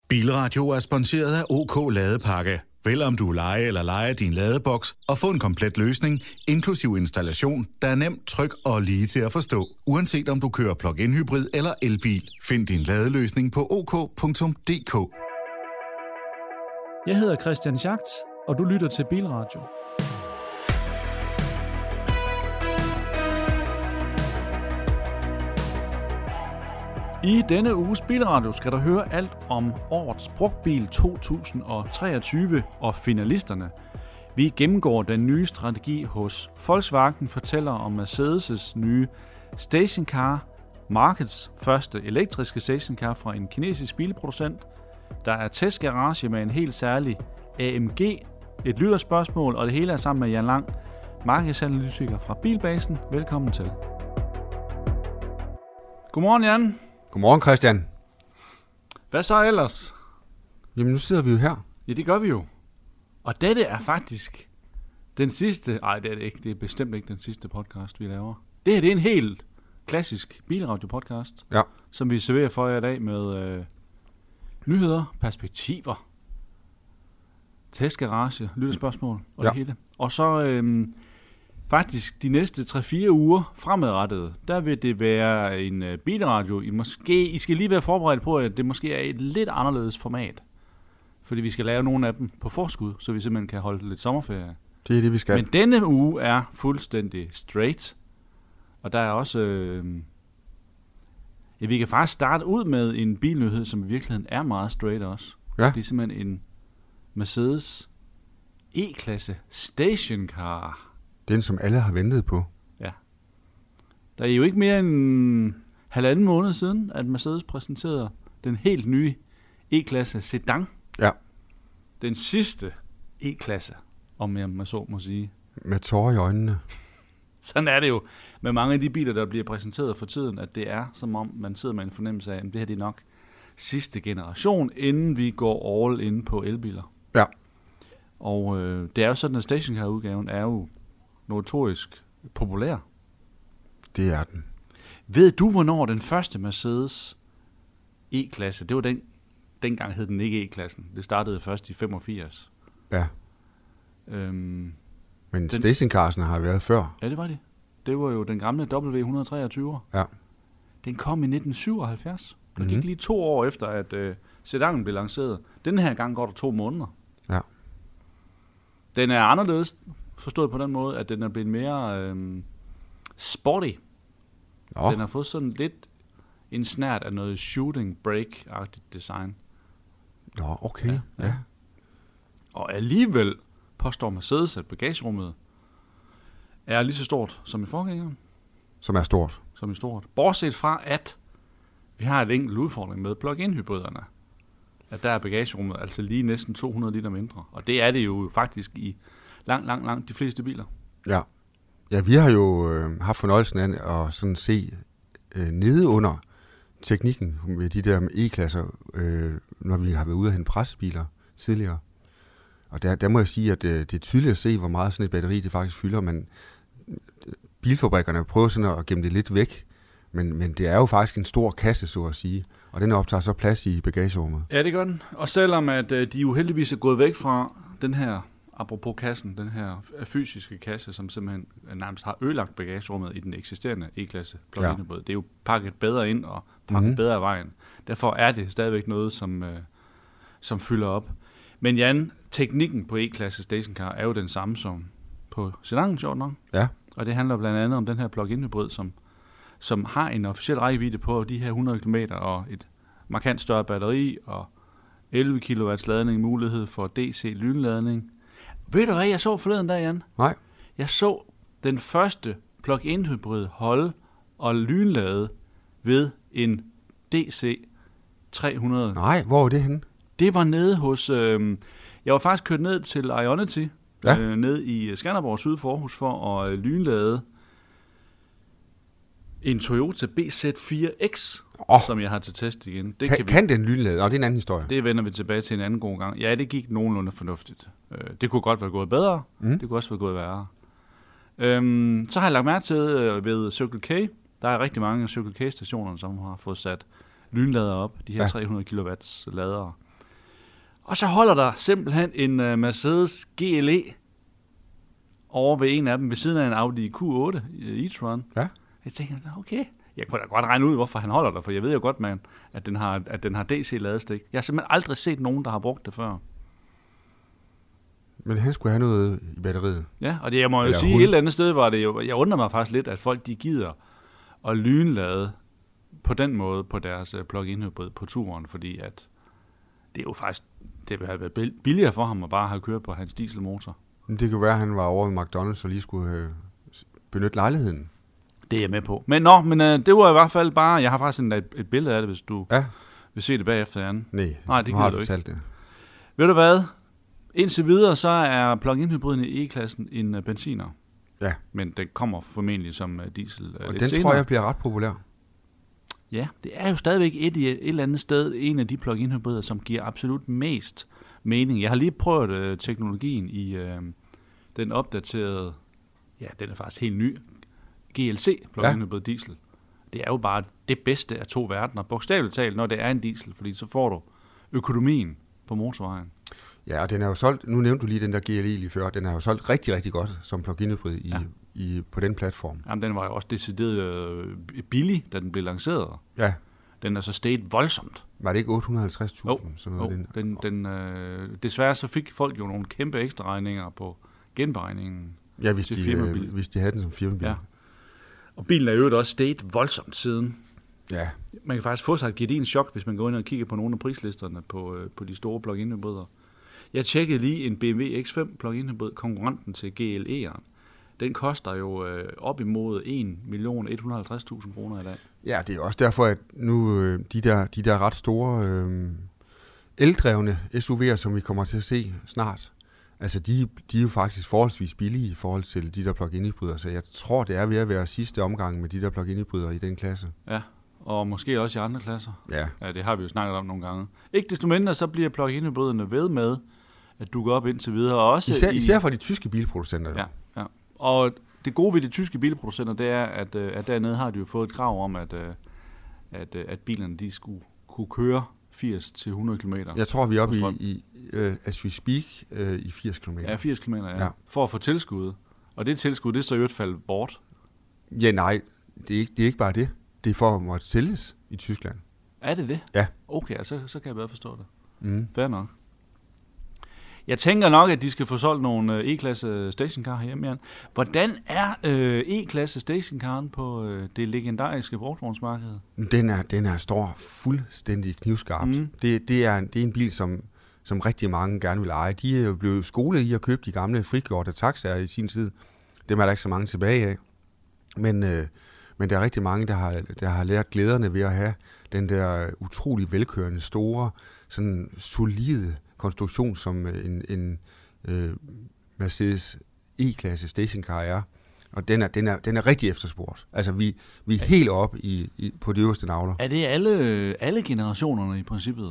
Bilradio er sponsoreret af OK Ladepakke. Vælg om du eller lejer din ladeboks og få en komplet løsning, inklusiv installation, der er nemt, tryg og lige til at forstå. Uanset om du kører plug-in hybrid eller elbil. Find din ladeløsning på ok.dk. Jeg hedder Christian Schacht, og du lytter til Bilradio. I denne uges Bilradio skal du høre alt om årets brugtbil 2023 og finalisterne. Vi gennemgår den nye strategi hos Volkswagen, fortæller om Mercedes' nye stationcar, markedets første elektriske stationcar fra en kinesisk bilproducent. Der er testgarage med en helt særlig AMG, et lytterspørgsmål, og det hele er sammen med Jan Lang, markedsanalytiker fra Bilbasen. Velkommen til. Godmorgen, Jan. Godmorgen, Christian. Hvad så ellers? Jamen, nu sidder vi jo her. Ja, det gør vi jo. Og dette er faktisk den sidste... Nej, det er det ikke. Det er bestemt ikke den sidste podcast, vi laver. Det her, det er en helt klassisk bilradio-podcast, ja, som vi serverer for jer i dag med nyheder, perspektiver, testgarage, lytterspørgsmål og det hele. Og så faktisk de næste 3-4 uger fremadrettet, der vil det være en bilradio. I skal lige være forberedt på, at det måske er et lidt anderledes format. Fordi vi skal lave nogle af dem på forskud, så vi simpelthen kan holde lidt sommerferie. Det er det, vi skal. Men denne uge er fuldstændig straight. Og der er også... vi kan faktisk starte ud med en bilnyhed, som i virkeligheden er meget straight også. Ja. Det er simpelthen en Mercedes E-klasse stationcar. Den, som alle har ventet på. Ja. Der er jo ikke mere end 1,5 måned siden, at Mercedes præsenterede den helt nye E-klasse sedan. Ja. Den sidste E-klasse, om man så må sige. Med tårer i øjnene. Sådan er det jo med mange af de biler, der bliver præsenteret for tiden, at det er som om, man sidder med en fornemmelse af, at det her det er nok sidste generation, inden vi går all in på elbiler. Ja. Og det er jo sådan, at stationcar-udgaven er jo notorisk populær. Det er den. Ved du, hvornår den første Mercedes E-klasse, det var dengang hed den ikke E-klassen, det startede først i 85. Ja. Men stationcarsen har været før. Ja, det var det. Det var jo den gamle W123. Ja. Den kom i 1977. Der gik lige 2 år efter, at sedanen blev lanceret. Den her gang går der 2 måneder. Ja. Den er anderledes forstået på den måde, at den er blevet mere sporty. Nå. Den har fået sådan lidt en snert af noget shooting brake-agtigt design. Nå, okay. Ja. Og alligevel påstår Mercedes, at bagagerummet er lige så stort som i forgængeren. Som er stort. Som i stort. Bortset fra, at vi har et enkelt udfordring med plug-in hybriderne. At der er bagagerummet altså lige næsten 200 liter mindre. Og det er det jo faktisk i langt de fleste biler. Ja. Ja, vi har jo haft fornøjelsen af at sådan se nede under teknikken med de der E-klasser, når vi har været ude af hente pressebiler tidligere. Og der må jeg sige, at det er tydeligt at se, hvor meget sådan et batteri det faktisk fylder. Men bilfabrikkerne prøver sådan at gemme det lidt væk. Men det er jo faktisk en stor kasse, så at sige. Og den optager så plads i bagagerummet. Ja, det gør den. Og selvom at de jo heldigvis er gået væk fra den her, apropos kassen, den her fysiske kasse, som simpelthen nærmest har ødelagt bagagerummet i den eksisterende E-klasse plug-in hybrid. Det er jo pakket bedre ind og pakket bedre af vejen. Derfor er det stadigvæk noget, som fylder op. Men Jan, teknikken på E-klasse stationcar er jo den samme som på sedanen, sjovt nok. Ja. Og det handler blandt andet om den her plug-in hybrid, som har en officiel rækkevidde på de her 100 km og et markant større batteri og 11 kW ladning, mulighed for DC lynladning. Ved du hvad jeg så forleden dag, Jan? Nej. Jeg så den første plug-in hybrid holde og lynlade ved en DC 300. Nej, hvor er det henne? Det var nede hos... jeg var faktisk kørt ned til Ionity, ned i Skanderborg syd for Aarhus, for at lynlade en Toyota BZ4X, som jeg har til test igen. Det kan den lynlade? Nå, det er en anden historie. Det vender vi tilbage til en anden god gang. Ja, det gik nogenlunde fornuftigt. Det kunne godt være gået bedre. Det kunne også være gået værre. Så har jeg lagt mærke til ved Circle K. Der er rigtig mange Circle K-stationer, som har fået sat lynlader op. De her 300 kW ladere. Og så holder der simpelthen en Mercedes GLE over ved en af dem, ved siden af en Audi Q8 e-tron. Ja. Jeg tænker, okay, jeg kunne da godt regne ud, hvorfor han holder der, for jeg ved jo godt, man, at den har DC-ladestik. Jeg har simpelthen aldrig set nogen, der har brugt det før. Men han skulle have noget i batteriet. Ja, og det, jeg må jo sige, et eller andet sted var det jo, jeg undrer mig faktisk lidt, at folk de gider at lynlade på den måde på deres plug-in hybrid på turen, fordi at det er jo faktisk, det vil have været billigere for ham at bare have kørt på hans dieselmotor. Det kan være, at han var over ved McDonald's og lige skulle benytte lejligheden. Det er jeg med på. Men det var i hvert fald bare, jeg har faktisk et billede af det, hvis du vil se det bagefter, Jan. Nej, det kan du ikke. Det. Ved du hvad? Indtil videre, så er plug-in hybriden i E-klassen en benziner. Ja. Men den kommer formentlig som diesel og lidt den senere. Tror jeg bliver ret populær. Ja, det er jo stadigvæk et eller andet sted en af de plug-in hybrider, som giver absolut mest mening. Jeg har lige prøvet teknologien i den opdaterede, ja, den er faktisk helt ny, GLC plug-in hybrid diesel. Det er jo bare det bedste af to verdener, bogstaveligt talt, når det er en diesel, fordi så får du økonomien på motorvejen. Ja, og den er jo solgt, nu nævnte du lige den der GLE lige før, den er jo solgt rigtig, rigtig godt som plug-in hybrid på den platform. Jamen, den var jo også decideret billig, da den blev lanceret. Ja. Den er så steget voldsomt. Var det ikke 850.000? Desværre så fik folk jo nogle kæmpe ekstra regninger på genberegningen. Ja, hvis de havde den som firmabil. Ja. Og bilen er jo også steget voldsomt siden. Ja. Man kan faktisk få sig et gedint chok, hvis man går ind og kigger på nogle af prislisterne på de store plug-in hybrider. Jeg tjekkede lige en BMW X5 plug-in hybrid, konkurrenten til GLE'eren. Den koster jo op imod 1.150.000 kroner i dag. Ja, det er også derfor, at nu de der ret store eldrevne SUV'er, som vi kommer til at se snart, altså de er jo faktisk forholdsvis billige i forhold til de der plug-in hybrider, så jeg tror, det er ved at være sidste omgang med de der plug-in hybrider i den klasse. Ja, og måske også i andre klasser. Ja, det har vi jo snakket om nogle gange. Ikke desto mindre, så bliver plug-in hybriderne ved med at dukke op indtil videre. Også især for de tyske bilproducenter. Ja. Og det gode ved de tyske bilproducenter, det er, at dernede har de jo fået et krav om, at bilerne de skulle kunne køre 80-100 km. Jeg tror, vi er oppe i as we speak, i 80 km. Ja, 80 km, ja. For at få tilskud. Og det tilskud, det er så jo et faldet bort. Ja, nej, det er ikke bare det. Det er for at måtte sælges i Tyskland. Er det det? Ja. Okay, så kan jeg bedre forstå det. Fair nok. Jeg tænker nok, at de skal få solgt nogle E-klasse stationcar herhjemme, Jan. Hvordan er E-klasse stationcaren på det legendariske brugtvognsmarked? Den står fuldstændig knivskarpt. Det er en bil, som rigtig mange gerne vil eje. De er jo blevet skolet i at købe de gamle frigjorte taxaer i sin tid. Dem er der ikke så mange tilbage af. Men der er rigtig mange, der har lært glæderne ved at have den der utrolig velkørende, store, sådan solide konstruktion, som en Mercedes E-klasse stationcar er. Og den er rigtig efterspurgt. Altså, vi er helt oppe på de øverste navler. Er det alle generationerne i princippet?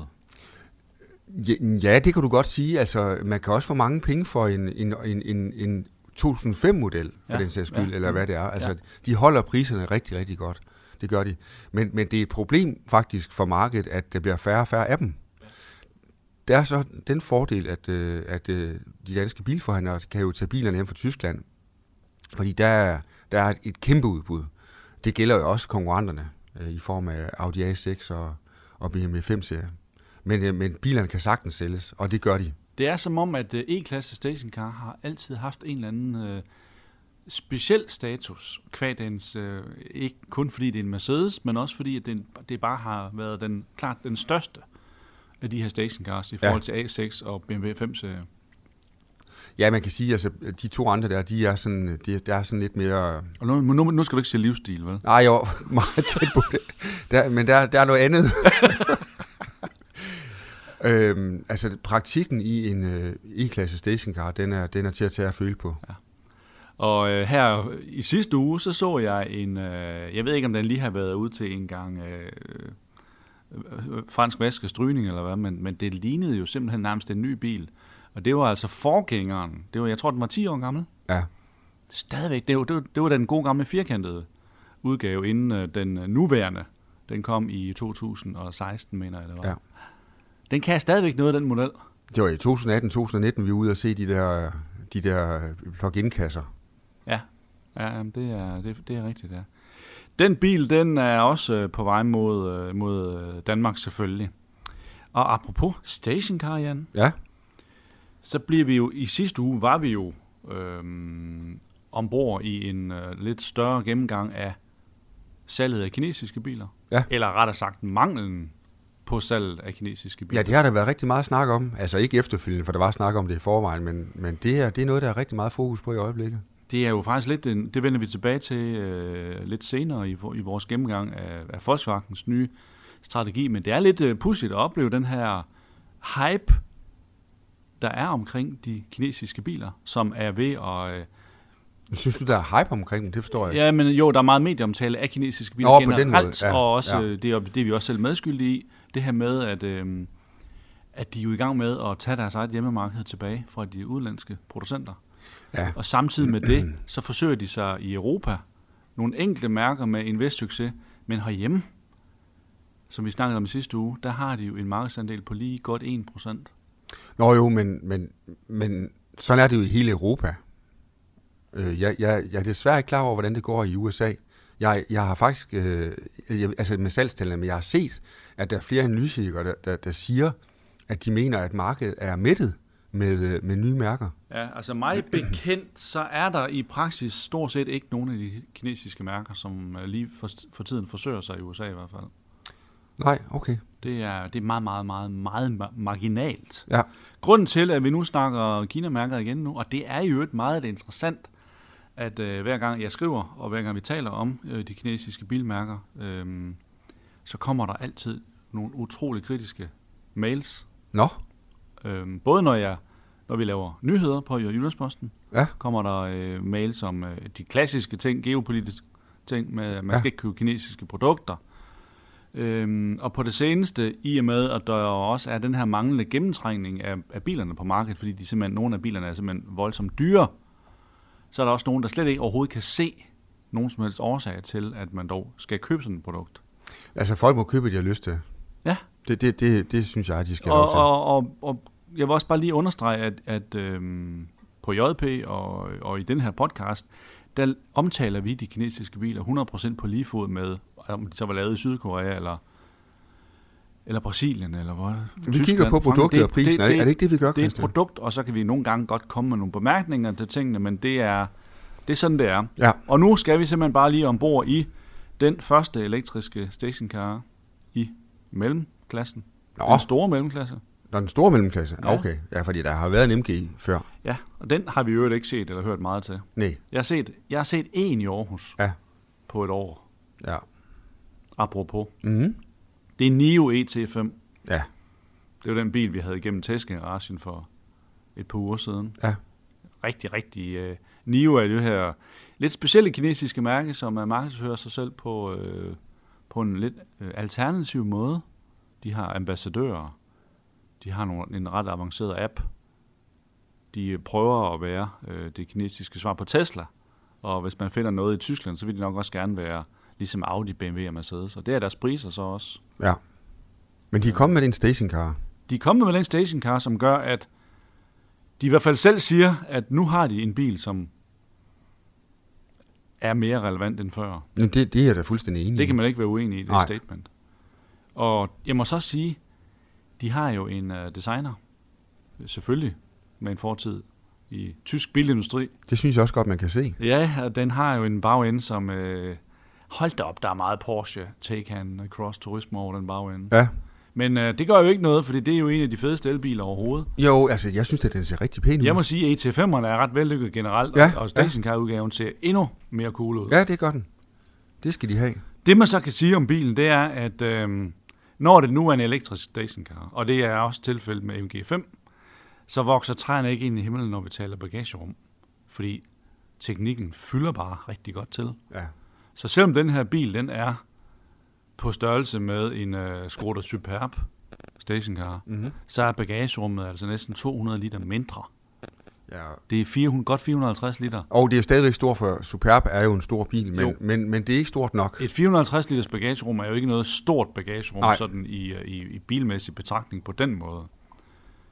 Ja, det kan du godt sige. Altså, man kan også få mange penge for en 2005-model, for den sags skyld, eller hvad det er. Altså, de holder priserne rigtig, rigtig godt. Det gør de. Men det er et problem faktisk for markedet, at der bliver færre og færre af dem. Der er så den fordel, at de danske bilforhandlere kan jo tage bilerne hjem fra Tyskland, fordi der er et kæmpe udbud. Det gælder jo også konkurrenterne i form af Audi A6 og BMW 5-serie. Men bilerne kan sagtens sælges, og det gør de. Det er som om, at E-klasse stationcar har altid haft en eller anden speciel status, kvad dens, ikke kun fordi det er en Mercedes, men også fordi at det bare har været klart den største af de her stationcars i forhold til A6 og BMW 5-serie. Ja, man kan sige, altså de to andre der, de er sådan lidt mere. Og nu skal du ikke se livsstil, vel? Nej, jo, meget tæt på det. Men der er noget andet. Altså praktikken i en E-klasse stationcar, den er til at tage at føle på. Ja. Og her i sidste uge, så jeg en, jeg ved ikke om den lige har været ude til en gang fransk vask og strygning eller hvad, men det lignede jo simpelthen nærmest en ny bil. Og det var altså forgængeren. Jeg tror, den var 10 år gammel. Ja. Stadigvæk. Det var den gode gamle firkantede udgave, inden den nuværende. Den kom i 2016, mener jeg, det var. Ja. Den kan stadigvæk noget af den model. Det var i 2018-2019, vi var ude og se de der plug-in-kasser. Ja, det er rigtigt, ja. Den bil, den er også på vej mod Danmark selvfølgelig. Og apropos stationcar, Jan, Ja. så bliver vi jo, i sidste uge var vi jo ombord i en lidt større gennemgang af salget af kinesiske biler. Ja. Eller rettere sagt manglen på salget af kinesiske biler. Ja, det har der været rigtig meget snak om. Altså ikke efterfølgende, for der var snak om det i forvejen, men det er noget, der er rigtig meget fokus på i øjeblikket. Det er jo faktisk lidt, det vender vi tilbage til lidt senere i vores gennemgang af Volkswagens nye strategi, men det er lidt pudsigt at opleve den her hype, der er omkring de kinesiske biler, som er ved at... Synes du, der er hype omkring dem? Det forstår jeg ikke. Ja, men jo, der er meget medieomtale af kinesiske biler generelt, ja, og også, det er vi også selv medskyldige i, det her med, at de er jo i gang med at tage deres eget hjemmemarked tilbage fra de udenlandske producenter. Ja. Og samtidig med det, så forsøger de sig i Europa nogle enkelte mærker med en vis succes, men herhjemme, som vi snakkede om i sidste uge, der har de jo en markedsandel på lige godt 1%. Nå jo, men sådan er det jo i hele Europa. Jeg er desværre ikke klar over, hvordan det går i USA. Jeg har faktisk, altså med salgstallene, men jeg har set, at der er flere analytikere, der siger, at de mener, at markedet er mættet med nye mærker. Ja, altså mig bekendt, så er der i praksis stort set ikke nogen af de kinesiske mærker, som lige for tiden forsøger sig i USA i hvert fald. Nej, okay. Det er meget, meget, meget, meget marginalt. Ja. Grunden til, at vi nu snakker Kina-mærker igen nu, og det er jo et meget interessant, at hver gang jeg skriver, og hver gang vi taler om de kinesiske bilmærker, så kommer der altid nogle utrolig kritiske mails. Nå. Både når vi laver nyheder på Jyllandsposten, ja, kommer der mails om de klassiske ting, geopolitiske ting, med at man skal ikke købe kinesiske produkter. Og på det seneste, i og med, at der også er den her manglende gennemtrængning af bilerne på markedet, fordi nogle af bilerne er simpelthen voldsomt dyre, så er der også nogen, der slet ikke overhovedet kan se nogen som helst årsag til, at man dog skal købe sådan et produkt. Altså folk må købe, det de har lyst til. Ja. Det synes jeg, at de skal have lov til. Og jeg vil også bare lige understrege, at på JP og i den her podcast, der omtaler vi de kinesiske biler 100% på lige fod med, om de så var lavet i Sydkorea eller Brasilien, eller hvor. Vi Tyskland, kigger på produktet og prisen. Er det ikke det, vi gør, Christian? Det er et produkt, og så kan vi nogle gange godt komme med nogle bemærkninger til tingene, men det er sådan, det er. Ja. Og nu skal vi simpelthen bare lige ombord i den første elektriske stationcar i mellemklassen. Den store mellemklasse. Den store mellemklasse? Ja. Okay. Ja, fordi der har været en MG før. Ja, og den har vi jo ikke set eller hørt meget til. Nej. Jeg har set en i Aarhus på et år. Ja. Apropos. Mm-hmm. Det er NIO ET5. Ja. Det er jo den bil, vi havde igennem testgaragen for et par uger siden. Ja. Rigtig. NIO er det her lidt specielle kinesiske mærke, som markedsfører sig selv på en lidt alternativ måde. De har ambassadører. De har en ret avanceret app. De prøver at være det kinesiske svar på Tesla. Og hvis man finder noget i Tyskland, så vil de nok også gerne være ligesom Audi, BMW og Mercedes. Og det er deres priser så også. Ja. Men de er kommet med den stationcar. De er kommet med den stationcar, som gør, at de i hvert fald selv siger, at nu har de en bil, som er mere relevant end før. Men det er jeg da fuldstændig enig i. Det kan man ikke være uenig i, det statement. Og jeg må så sige, de har jo en designer, selvfølgelig, med en fortid i tysk bilindustri. Det synes jeg også godt, man kan se. Ja, og den har jo en bagende, som... hold da op, der er meget Porsche Taycan Cross Turismo over den bagende. Ja. Men det gør jo ikke noget, fordi det er jo en af de fedeste elbiler overhovedet. Jo, altså jeg synes, at den ser rigtig pæn ud. Jeg må sige, at ET5'erne er ret vellykket generelt, og stationcar-udgaven ser endnu mere cool ud. Ja, det gør den. Det skal de have. Det man så kan sige om bilen, det er, at når det nu er en elektrisk stationcar, og det er også tilfældet med MG5, så vokser træerne ikke ind i himlen, når vi taler bagagerum. Fordi teknikken fylder bare rigtig godt til. Ja. Så selvom den her bil, den er på størrelse med en Skoda Superb stationcar, så er bagagerummet altså næsten 200 liter mindre. Ja. Det er godt 450 liter. Og det er stadigvæk stort, for Superb er jo en stor bil, men det er ikke stort nok. Et 450 liters bagagerum er jo ikke noget stort bagagerum sådan i bilmæssig betragtning på den måde.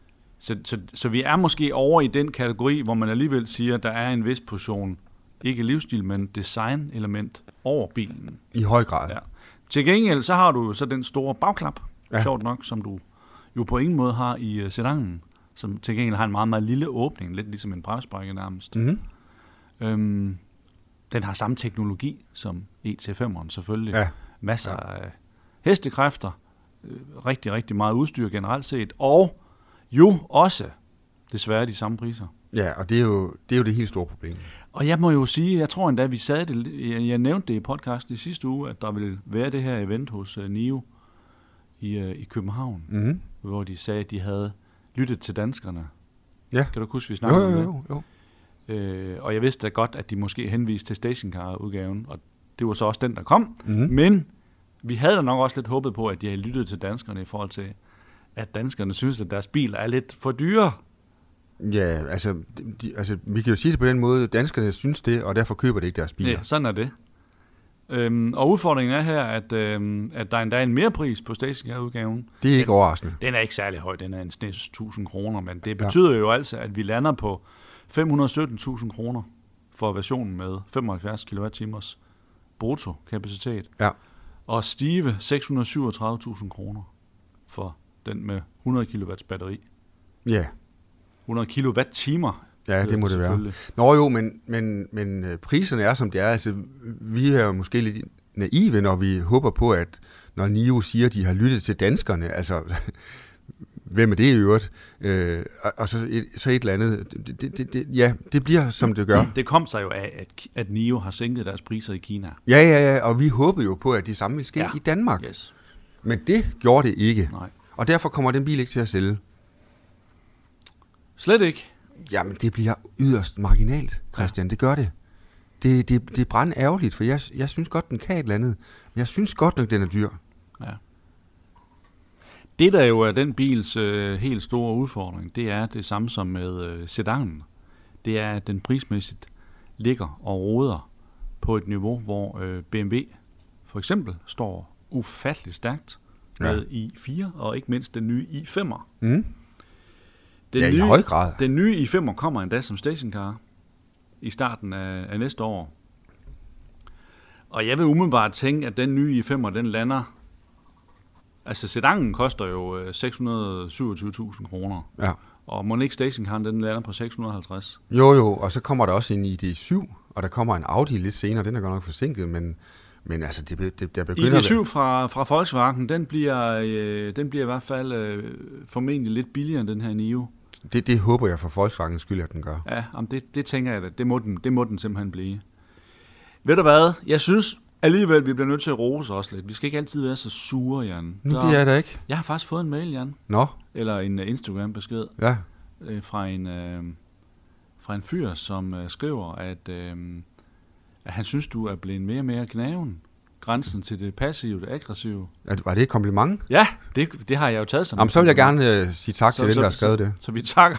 Så vi er måske over i den kategori, hvor man alligevel siger, at der er en vis portion, ikke livsstil, men design-element over bilen. I høj grad. Ja. Til gengæld, så har du så den store bagklap, sjovt nok, som du jo på ingen måde har i sedanen, som til gengæld har en meget, meget lille åbning, lidt ligesom en bremsbrække nærmest. Mm-hmm. Den har samme teknologi som ET5'eren selvfølgelig. Ja. Masser af hestekræfter, rigtig, rigtig meget udstyr generelt set, og jo også desværre de samme priser. Ja, og det er jo det helt store problem. Og jeg må jo sige, jeg tror endda, vi sagde det, jeg nævnte det i podcast i sidste uge, at der ville være det her event hos NIO i København, hvor de sagde, at de havde lyttet til danskerne. Ja. Kan du huske, vi snakkede om det? Jo. Og jeg vidste da godt, at de måske henviste til stationcar-udgaven, og det var så også den, der kom. Men vi havde da nok også lidt håbet på, at de havde lyttet til danskerne i forhold til, at danskerne synes, at deres biler er lidt for dyre. Ja, altså vi kan jo sige det på den måde, danskerne synes det, og derfor køber de ikke deres biler. Ja, sådan er det. Og udfordringen er her, at der endda er en merpris på stationcar-udgaven. Det er ikke overraskende. Den er ikke særlig høj, den er en snes 1.000 kroner, men det betyder jo altså, at vi lander på 517.000 kroner for versionen med 75 kWh bruttokapacitet. Ja. Og stive 637.000 kroner for den med 100 kW batteri. Ja. 100 kWh. Ja, det må det være. Nå jo, men priserne er, som det er. Altså, vi er jo måske lidt naive, når vi håber på, at når NIO siger, at de har lyttet til danskerne, altså, hvem er det i øvrigt? Og så et eller andet. Det bliver, som det gør. Det kom sig jo af, at NIO har sænket deres priser i Kina. Ja, og vi håber jo på, at det samme vil ske i Danmark. Yes. Men det gjorde det ikke. Nej. Og derfor kommer den bil ikke til at sælge. Slet ikke. Jamen, det bliver yderst marginalt, Christian. Ja. Det gør det. Det er brandærgerligt, for jeg synes godt, den kan et eller andet. Men jeg synes godt nok, den er dyr. Ja. Det, der jo er den bils helt store udfordring, det er det samme som med sedanen. Det er, at den prismæssigt ligger og roder på et niveau, hvor BMW for eksempel står ufatteligt stærkt med i4, og ikke mindst den nye i5'er. I høj grad. Den nye i5'er kommer endda som stationcar i starten af næste år. Og jeg vil umiddelbart tænke, at den nye i5'er, den lander. Altså, sedanen koster jo 627.000 kroner. Ja. Og mon ikke stationcaren, den lander på 650. Jo, og så kommer der også en ID7, og der kommer en Audi lidt senere. Den er godt nok forsinket, men altså, der begynder... ID7 fra Volkswagen, den bliver i hvert fald formentlig lidt billigere end den her NIO. Det håber jeg for Volkswagens skyld, at den gør. Ja, det tænker jeg da. Det må den simpelthen blive. Ved du hvad? Jeg synes alligevel, vi bliver nødt til at rose os lidt. Vi skal ikke altid være så sure, Jan. Det er der ikke. Jeg har faktisk fået en mail, Jan. Nå. Eller en Instagram-besked. Ja. Fra en fyr, som skriver, at han synes, du er blevet mere og mere gnaven. Grænsen til det passive, det aggressive. Var det et kompliment? Ja, det har jeg jo taget som. Jamen, så vil jeg gerne sige tak til den, der har skrevet det. Så vi takker.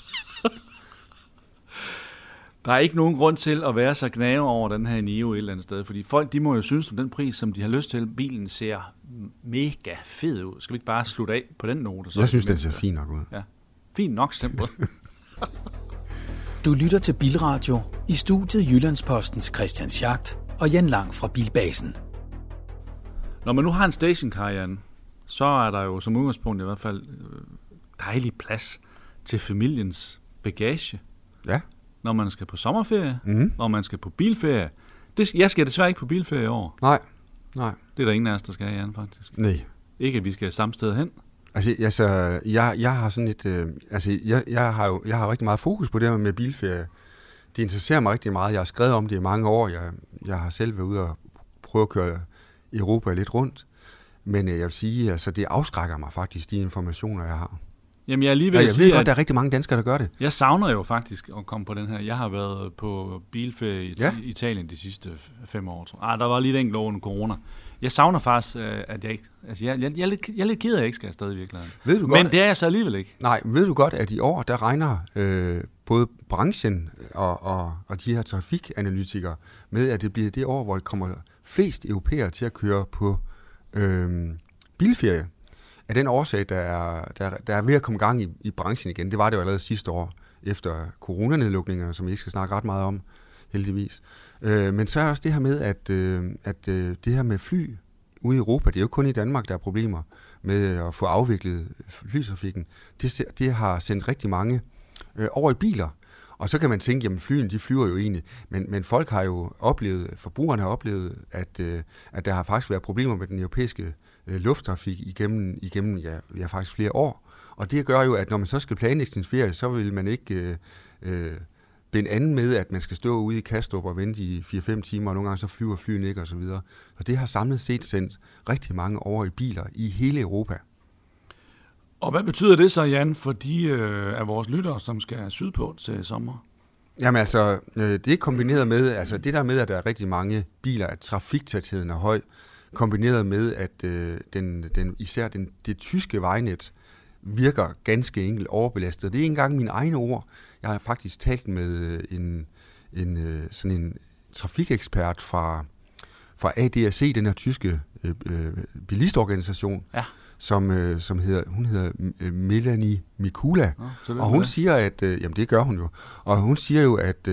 Der er ikke nogen grund til at være så gnave over den her NIO et eller andet sted, fordi folk, de må jo synes om den pris, som de har lyst til. Bilen ser mega fed ud. Skal vi ikke bare slutte af på den note? Jeg synes, den ser fin nok ud. Ja, fin nok simpelthen. Du lytter til Bilradio i studiet Jyllandspostens Christian Schacht og Jan Lang fra Bilbasen. Når man nu har en stationcar, Jan, så er der jo som udgangspunkt i hvert fald dejlig plads til familiens bagage. Ja. Når man skal på sommerferie, når man skal på bilferie. Jeg skal desværre ikke på bilferie i år. Nej. Det er der ingen af os, der skal have, Jan, faktisk. Nej. Ikke, at vi skal samme sted hen. Altså, jeg har sådan et... jeg har rigtig meget fokus på det her med bilferie. Det interesserer mig rigtig meget. Jeg har skrevet om det i mange år. Jeg har selv været ude og prøve at køre Europa lidt rundt. Men jeg vil sige, altså, det afskrækker mig faktisk, de informationer, jeg har. Jamen, jeg ved godt, at der er rigtig mange danskere, der gør det. Jeg savner jo faktisk at komme på den her. Jeg har været på bilferie i Italien de sidste 5 år. Der var lige et enkelt år under corona. Jeg savner faktisk, at jeg ikke... Altså, jeg er lidt ked af, at jeg ikke skal afsted i virkeligheden. Men det er jeg så alligevel ikke. Nej, ved du godt, at i år, der regner både branchen og de her trafikanalytikere med, at det bliver det år, hvor det kommer flest europæere til at køre på bilferie. af den årsag, der er ved at komme gang i branchen igen. Det var det jo allerede sidste år, efter coronanedlukningerne, som vi ikke skal snakke ret meget om, heldigvis. Men så er der også det her med, at det her med fly ude i Europa, det er jo kun i Danmark, der er problemer med at få afviklet flytrafikken. Det har sendt rigtig mange over i biler. Og så kan man tænke, jamen flyene, de flyver jo egentlig. Men folk har jo oplevet, forbrugerne har oplevet, at der har faktisk været problemer med den europæiske lufttrafik igennem faktisk flere år. Og det gør jo, at når man så skal planlægge sin ferie, så vil man ikke binde anden med, at man skal stå ude i Kastrup og vente i 4-5 timer, og nogle gange så flyver flyene ikke, og så videre. Og det har samlet set sendt rigtig mange over i biler i hele Europa. Og hvad betyder det så, Jan, for de af vores lyttere, som skal sydpå til sommer? Jamen altså, det er kombineret med, altså det der med, at der er rigtig mange biler, at trafiktætheden er høj, kombineret med, at især det tyske vejnet virker ganske enkelt overbelastet. Det er ikke engang mine egne ord. Jeg har faktisk talt med sådan en trafikekspert fra ADAC, den her tyske bilistorganisation, ja. Som hedder Melanie Mikula, og hun siger, at jamen det gør hun jo, og hun siger jo, at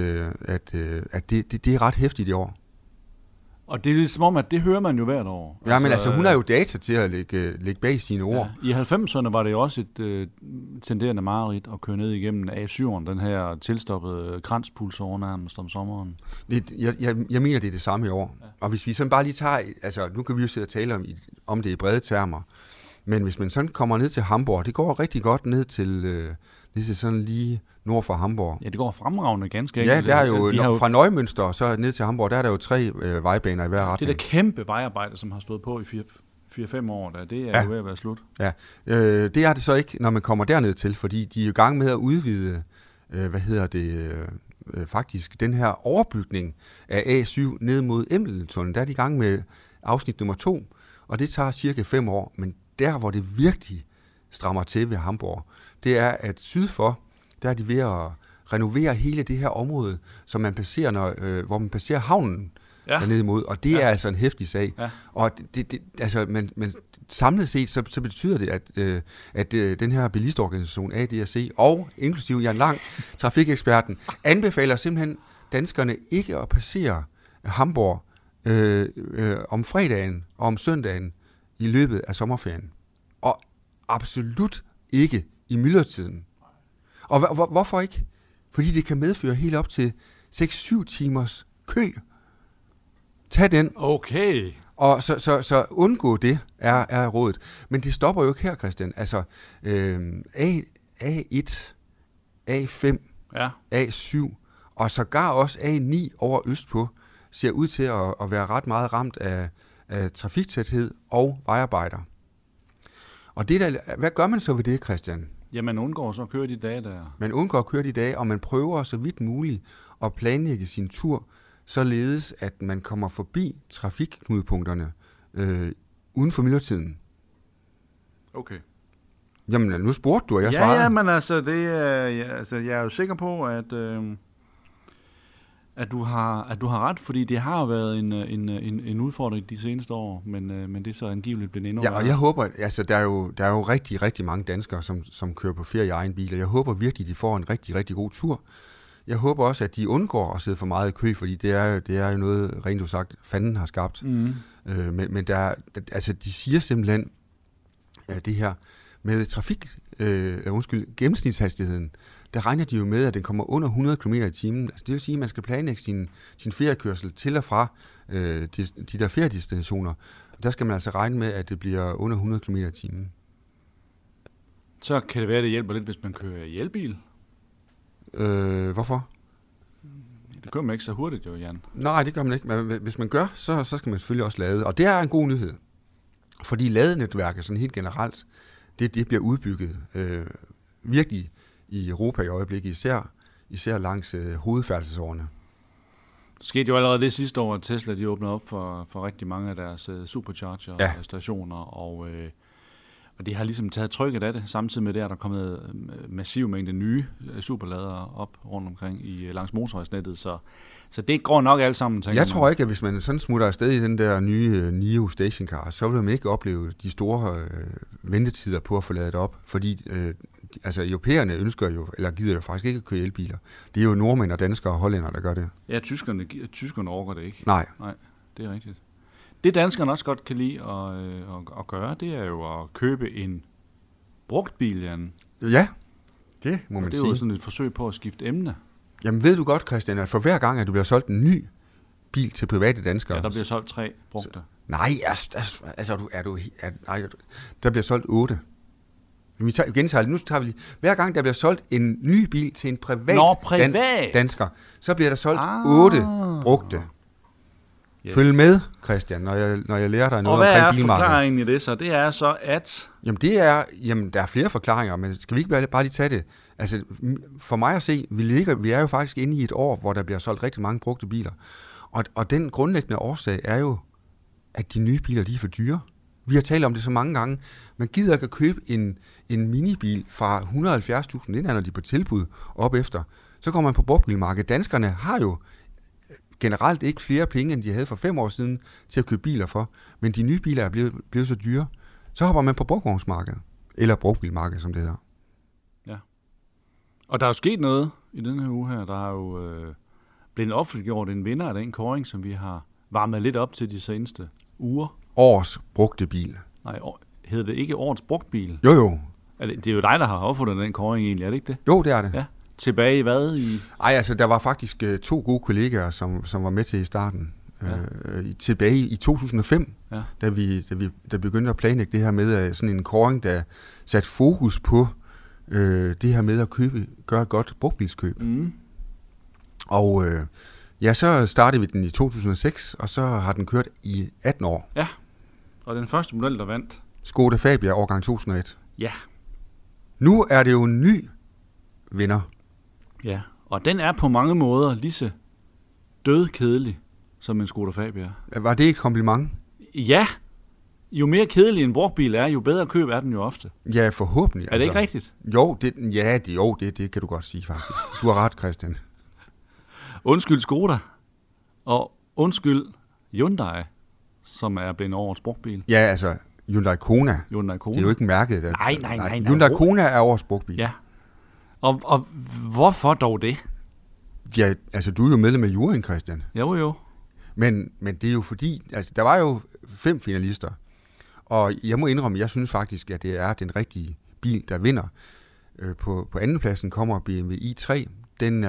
det er ret hæftigt i år. Og det er som om, at det hører man jo hvert år. Ja, men altså hun har jo data til at lægge bag sine ord. Ja. I 90'erne var det jo også et tenderende mareridt at køre ned igennem A7'eren, den her tilstoppede kranspulsåre nærmest om sommeren. Jeg mener, det er det samme i år. Ja. Og hvis vi sådan bare lige tager, altså nu kan vi jo sidde og tale om det i brede termer, men hvis man sådan kommer ned til Hamburg, det går rigtig godt ned til sådan lige nord for Hamburg. Ja, det går fremragende ganske enkelt. Ja, der er jo fra Neumünster og så ned til Hamburg, der er der jo 3 vejbaner i hver retning. Det der kæmpe vejarbejde, som har stået på i 4-5 år, det er jo ved at være slut. Ja, det er det så ikke, når man kommer derned til, fordi de er i gang med at udvide, faktisk den her overbygning af A7 ned mod Emmeltunnelen. Der er de i gang med afsnit nummer 2, og det tager cirka 5 år, men der, hvor det virkelig strammer til ved Hamburg, det er, at syd for, der er de ved at renovere hele det her område, som man passerer, hvor man passerer havnen dernede imod, og det er altså en heftig sag. Ja. Og men samlet set, så betyder det, at den her bilistorganisation, ADAC, og inklusive Jan Lang, trafikeksperten, anbefaler simpelthen danskerne ikke at passere Hamburg om fredagen og om søndagen i løbet af sommerferien. Og absolut ikke i myldretiden. Og hvorfor ikke? Fordi det kan medføre helt op til 6-7 timers kø. Tag den. Okay. Og så undgå det er rådet. Men det stopper jo ikke her, Christian. Altså A1, A5, A7 og sågar også A9 over østpå ser ud til at være ret meget ramt af trafiktæthed og vejarbejder. Og hvad gør man så ved det, Christian? Ja, man undgår så at køre de dage der. Man undgår at køre de dage, og man prøver så vidt muligt at planlægge sin tur, således at man kommer forbi trafikknudepunkterne uden for myldretiden. Okay. Jamen, nu spurgte du, og jeg svarede. Ja, men altså, jeg er jo sikker på, at du har ret, fordi det har været en udfordring de seneste år, men det er så angiveligt blevet endnu. Ja, og jeg håber, altså der er jo rigtig, rigtig mange danskere, som kører på ferie i egen bil, og jeg håber virkelig, de får en rigtig, rigtig god tur. Jeg håber også, at de undgår at sidde for meget i kø, fordi det er jo noget, rent udsagt, fanden har skabt. Mm. Men de siger simpelthen det her med gennemsnitshastigheden. Der regner de jo med, at den kommer under 100 km i timen. Altså, det vil sige, at man skal planlægge sin feriekørsel til og fra de der feriedestinationer. Der skal man altså regne med, at det bliver under 100 km i timen. Så kan det være, at det hjælper lidt, hvis man kører i elbil. Hvorfor? Det gør man ikke så hurtigt jo, Jan. Nej, det gør man ikke. Men hvis man gør, så skal man selvfølgelig også lade. Og det er en god nyhed. Fordi ladenetværket sådan helt generelt, det bliver udbygget virkelig i Europa i øjeblikket, især langs hovedfærdselsårene. Det skete jo allerede det sidste år, at Tesla de åbnede op for rigtig mange af deres supercharger-stationer, Og de har ligesom taget trykket af det, samtidig med det, at der er kommet massiv mængde nye superladere op rundt omkring langs motorvejsnettet, så det går nok alt sammen, tænker jeg. Tror ikke, at hvis man sådan smutter afsted i den der nye NIO stationcar, så vil man ikke opleve de store ventetider på at få ladet op, fordi europæerne ønsker jo, eller gider jo faktisk ikke at køre elbiler. Det er jo nordmænd og danskere og hollændere, der gør det. Ja, tyskerne overgår det ikke. Nej, det er rigtigt. Det danskerne også godt kan lide at gøre, det er jo at købe en brugt bil, Jan. Ja, det må man sige. Det er jo sådan et forsøg på at skifte emne. Jamen ved du godt, Christian, at for hver gang, at du bliver solgt en ny bil til private danskere... Ja, der bliver solgt 3 brugte. Nej, der bliver solgt 8. Vi gentager det. Nu tager vi lige. Hver gang, der bliver solgt en ny bil til en privat dansker, så bliver der solgt 8 brugte. Yes. Følg med, Christian, når jeg lærer dig noget omkring bilmarkedet. Og hvad er forklaringen i det så? Det er så, at... Jamen, der er flere forklaringer, men skal vi ikke bare lige tage det? Altså, for mig at se, vi er jo faktisk inde i et år, hvor der bliver solgt rigtig mange brugte biler. Og den grundlæggende årsag er jo, at de nye biler, de er for dyre. Vi har talt om det så mange gange. Man gider ikke at købe en minibil fra 170.000, inden er de på tilbud op efter. Så kommer man på brugtbilmarkedet. Danskerne har jo generelt ikke flere penge, end de havde for 5 år siden, til at købe biler for. Men de nye biler er blevet så dyre. Så hopper man på brugtvognsmarkedet. Eller brugtbilmarkedet, som det hedder. Ja. Og der er jo sket noget i den her uge her. Der er jo blevet offentliggjort en vinder af den kåring, som vi har varmet lidt op til de seneste uger. Årets brugte bil. Nej, hedder det ikke årets brugtbil? Jo. Det er jo dig, der har opfundet den kåring egentlig, er det ikke det? Jo, det er det. Ja. Tilbage i hvad? Der var faktisk 2 gode kollegaer, som var med til i starten. Ja. Tilbage i 2005, ja. da vi begyndte at planlægge det her med sådan en kåring, der satte fokus på det her med at gøre et godt brugtbilskøb. Mm. Og så startede vi den i 2006, og så har den kørt i 18 år. Ja, og den første model, der vandt? Skoda Fabia, årgang 2001. Ja. Nu er det jo en ny vinder. Ja, og den er på mange måder lige så dødkedelig som en Skoda Fabia. Var det et kompliment? Ja. Jo mere kedelig en brugtbil er, jo bedre køb er den jo ofte. Ja, forhåbentlig. Er det ikke rigtigt? Jo, det kan du godt sige faktisk. Du har ret, Christian. Undskyld Skoda, og undskyld Hyundai, som er blevet årets brugtbil. Ja, altså Hyundai Kona. Det er jo ikke mærket. Nej. Hyundai Kona er årets brugtbil. Ja. Og hvorfor dog det? Ja, altså du er jo medlem af juryen, Christian. Jo. Men det er jo fordi, altså der var jo 5 finalister, og jeg må indrømme, jeg synes faktisk, at det er den rigtige bil, der vinder. På andenpladsen kommer BMW i3. Den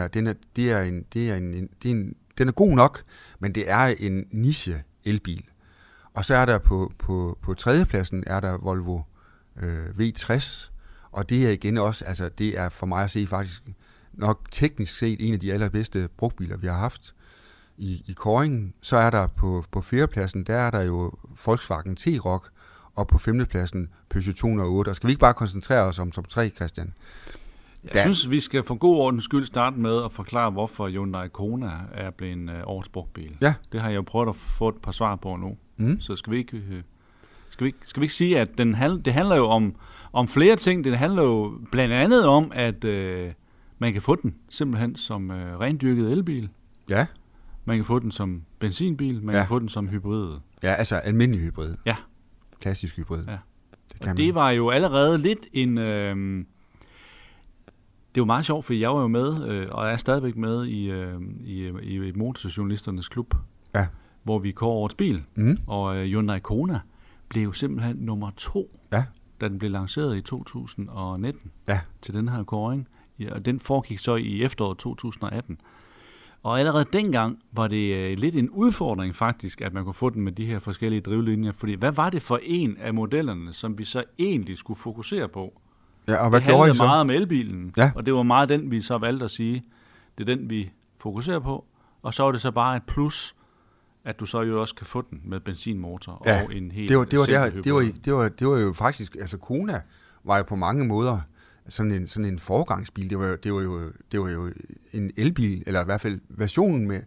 er god nok, men det er en niche elbil. Og så er der på tredjepladsen er der Volvo V60, og det er igen også, altså det er for mig at se faktisk nok teknisk set en af de allerbedste brugtbiler, vi har haft i kåringen. Så er der på fjerdepladsen, der er der jo Volkswagen T-Roc, og på femtepladsen Peugeot 208. Og skal vi ikke bare koncentrere os om top 3, Christian? Jeg synes, vi skal for god ordens skyld starte med at forklare, hvorfor Hyundai Kona er blevet en årets brugtbil. Ja. Det har jeg jo prøvet at få et par svar på nu. Mm. Så skal vi ikke sige, at det handler jo om flere ting. Det handler jo blandt andet om, at man kan få den simpelthen som rendyrket elbil. Ja. Man kan få den som benzinbil. Man kan få den som hybrid. Ja, altså almindelig hybrid. Ja. Klassisk hybrid. Ja. Det var jo allerede lidt en... Det var meget sjovt, for jeg var jo med, og er stadigvæk med i Motorjournalisternes Klub, ja. Hvor vi kårer årets bil. Mm. Og Hyundai Kona blev jo simpelthen nummer 2, ja. Da den blev lanceret i 2019 til den her kåring. Ja, og den foregik så i efteråret 2018. Og allerede dengang var det lidt en udfordring faktisk, at man kunne få den med de her forskellige drivlinjer. Fordi hvad var det for en af modellerne, som vi så egentlig skulle fokusere på? Ja, og hvad gjorde I så? Det handlede meget om elbilen, og det var meget den, vi så valgte at sige, det er den, vi fokuserer på. Og så var det så bare et plus, at du så jo også kan få den med benzinmotor og en helt det var jo faktisk, altså Kona var jo på mange måder sådan en foregangsbil. Det var jo en elbil, eller i hvert fald versionen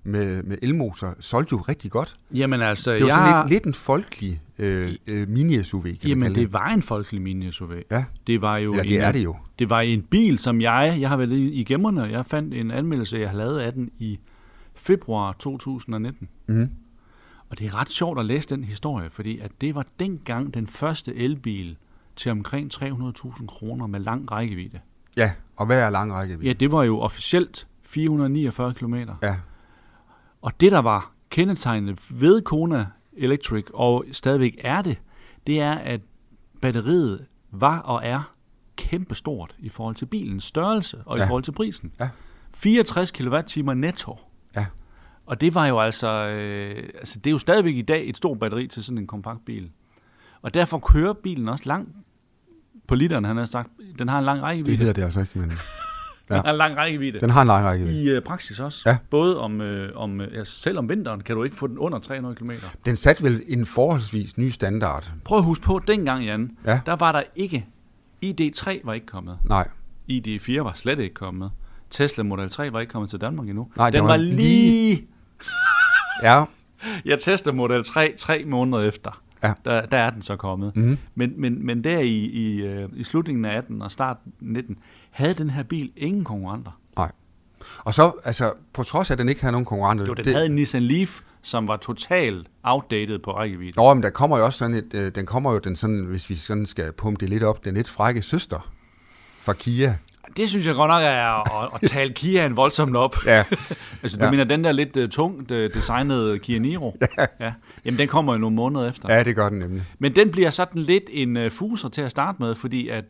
med elmotor solgte jo rigtig godt. Jamen altså, det var sådan lidt en folkelig mini-SUV, Jamen, det var en folkelig mini-SUV. Ja, det var jo det er det jo. Det var en bil, som jeg har været i gemmerne. Jeg fandt en anmeldelse, jeg har lavet af den i februar 2019. Mm. Og det er ret sjovt at læse den historie, fordi at det var dengang den første elbil til omkring 300.000 kroner med lang rækkevidde. Ja, og hvad er lang rækkevidde? Ja, det var jo officielt 449 kilometer. Ja. Og det, der var kendetegnet ved Kona Electric, og stadigvæk er det er, at batteriet var og er kæmpestort i forhold til bilens størrelse og i forhold til prisen. Ja. 64 kWh netto. Ja. Og det var jo altså det er jo stadigvæk i dag et stort batteri til sådan en kompakt bil. Og derfor kører bilen også langt på literen, han har sagt. Den har en lang rækkevidde. Det hedder det altså ikke, men... Den har en lang rækkevidde. Den har en lang rækkevidde. I praksis også. Ja. Både selv om vinteren kan du ikke få den under 300 km. Den satte vel en forholdsvis ny standard. Prøv at huske på, dengang, Jan, der var der ikke... ID3 var ikke kommet. Nej. ID4 var slet ikke kommet. Tesla Model 3 var ikke kommet til Danmark endnu. Nej, den var lige... Ja. Jeg tester Model 3 måneder efter. Ja. Der er den så kommet. Mm-hmm. Men der i slutningen af 18 og starten 19 havde den her bil ingen konkurrenter. Nej. Og så, altså, på trods af, at den ikke havde nogen konkurrenter... Jo, den havde en Nissan Leaf, som var totalt outdated på rækkevidde. Nå, men der kommer jo også sådan hvis vi sådan skal pumpe det lidt op, den lidt frække søster fra Kia. Det synes jeg godt nok er at tale Kiaen voldsomt op. Ja. Altså, du mener den der lidt tungt designede Kia Niro? Ja. Jamen, den kommer jo nogle måneder efter. Ja, det gør den nemlig. Men den bliver sådan lidt en fuser til at starte med, fordi at,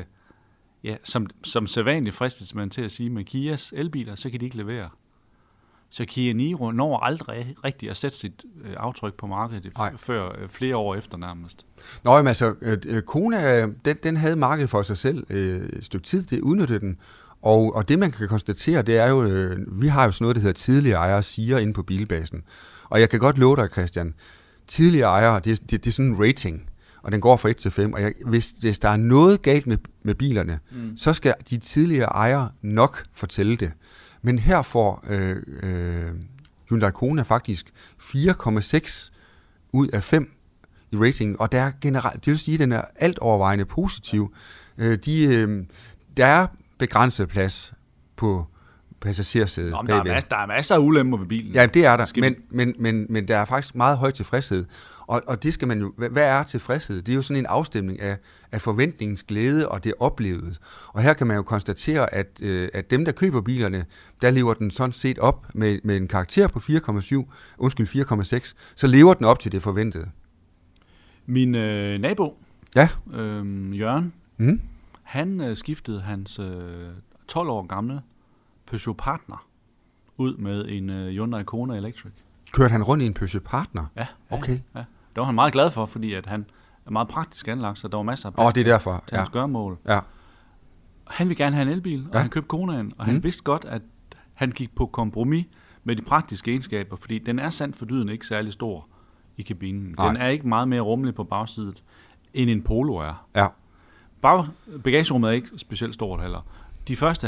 som sædvanligt fristes man til at sige, med Kias elbiler, så kan de ikke levere. Så Kia Niro når aldrig rigtigt at sætte sit aftryk på markedet før flere år efter nærmest. Nå, men altså, Kona, den havde markedet for sig selv et stykke tid, det udnyttede den. Og det, man kan konstatere, det er jo, vi har jo sådan noget, der hedder tidligere ejere siger inde på Bilbasen. Og jeg kan godt love dig, Christian, tidligere ejere, det er sådan en rating, og den går fra 1 til 5. Og hvis der er noget galt med bilerne, så skal de tidligere ejere nok fortælle det. Men her får Hyundai Kona faktisk 4,6 ud af 5 i ratingen, og der er generelt, det vil sige, at den er alt overvejende positiv. Der er begrænset plads på passagersædet bagved. Der er masser af ulemper ved bilen. Ja, det er der, men der er faktisk meget høj tilfredshed. Og det skal man jo... Hvad er tilfredshed? Det er jo sådan en afstemning af forventningens glæde og det oplevede. Og her kan man jo konstatere, at dem, der køber bilerne, der lever den sådan set op med en karakter på 4,6, så lever den op til det forventede. Min nabo, Jørgen, han skiftede hans 12 år gamle Peugeot Partner ud med en Hyundai Kona Electric. Kørte han rundt i en Peugeot Partner? Ja. Okay. Ja. Det var han meget glad for, fordi at han er meget praktisk anlagt, så der var masser af plads det er derfor. til hans gøremål. Ja. Han ville gerne have en elbil, og han købte Konaen, og han vidste godt, at han gik på kompromis med de praktiske egenskaber, fordi den er sandt for dyden ikke særlig stor i kabinen. Den er ikke meget mere rummelig på bagsiden, end en Polo er. Ja. Bagagerummet er ikke specielt stort heller. De første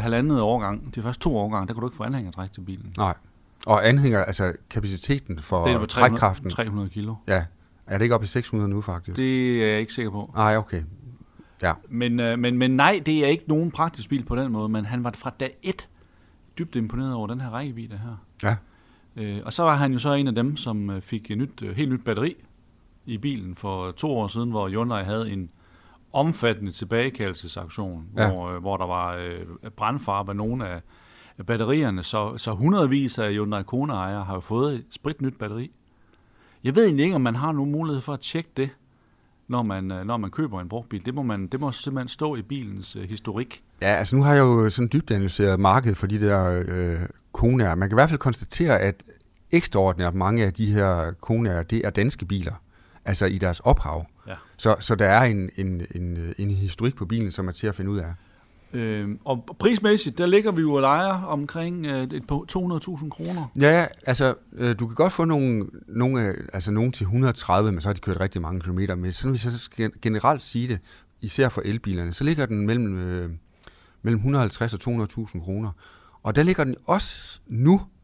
2 årgange, der kunne du ikke få anhængertræk til bilen. Nej. Og anhænger, altså kapaciteten for trækkraften. 300 kilo. Ja. Er det ikke oppe i 600 nu, faktisk? Det er jeg ikke sikker på. Nej, okay. Ja. Men nej, det er ikke nogen praktisk bil på den måde, men han var fra dag 1 dybt imponeret over den her rækkevidde her. Ja. Og så var han jo så en af dem, som fik helt nyt batteri i bilen for 2 år siden, hvor Hyundai havde en omfattende tilbagekaldelsesaktion, hvor der var brandfare ved nogle af batterierne, så hundredvis af Hyundai Kona-ejere har jo fået et spritnyt batteri. Jeg ved egentlig ikke, om man har nogen mulighed for at tjekke det, når man køber en brugt bil. Det må simpelthen stå i bilens historik. Ja, altså nu har jeg jo sådan dybt analyseret markedet for de der Konaer. Man kan i hvert fald konstatere, at ekstraordinært mange af de her Konaer, det er danske biler, altså i deres ophav. Ja. Så der er en historik på bilen, som er til at finde ud af. Og prismæssigt, der ligger vi jo og leger omkring 200.000 kroner. Ja, altså du kan godt få nogen til 130, men så har de kørt rigtig mange kilometer med. Så hvis jeg skal generelt sige det, især for elbilerne, så ligger den mellem 150 og 200.000 kroner. Og der ligger den også nu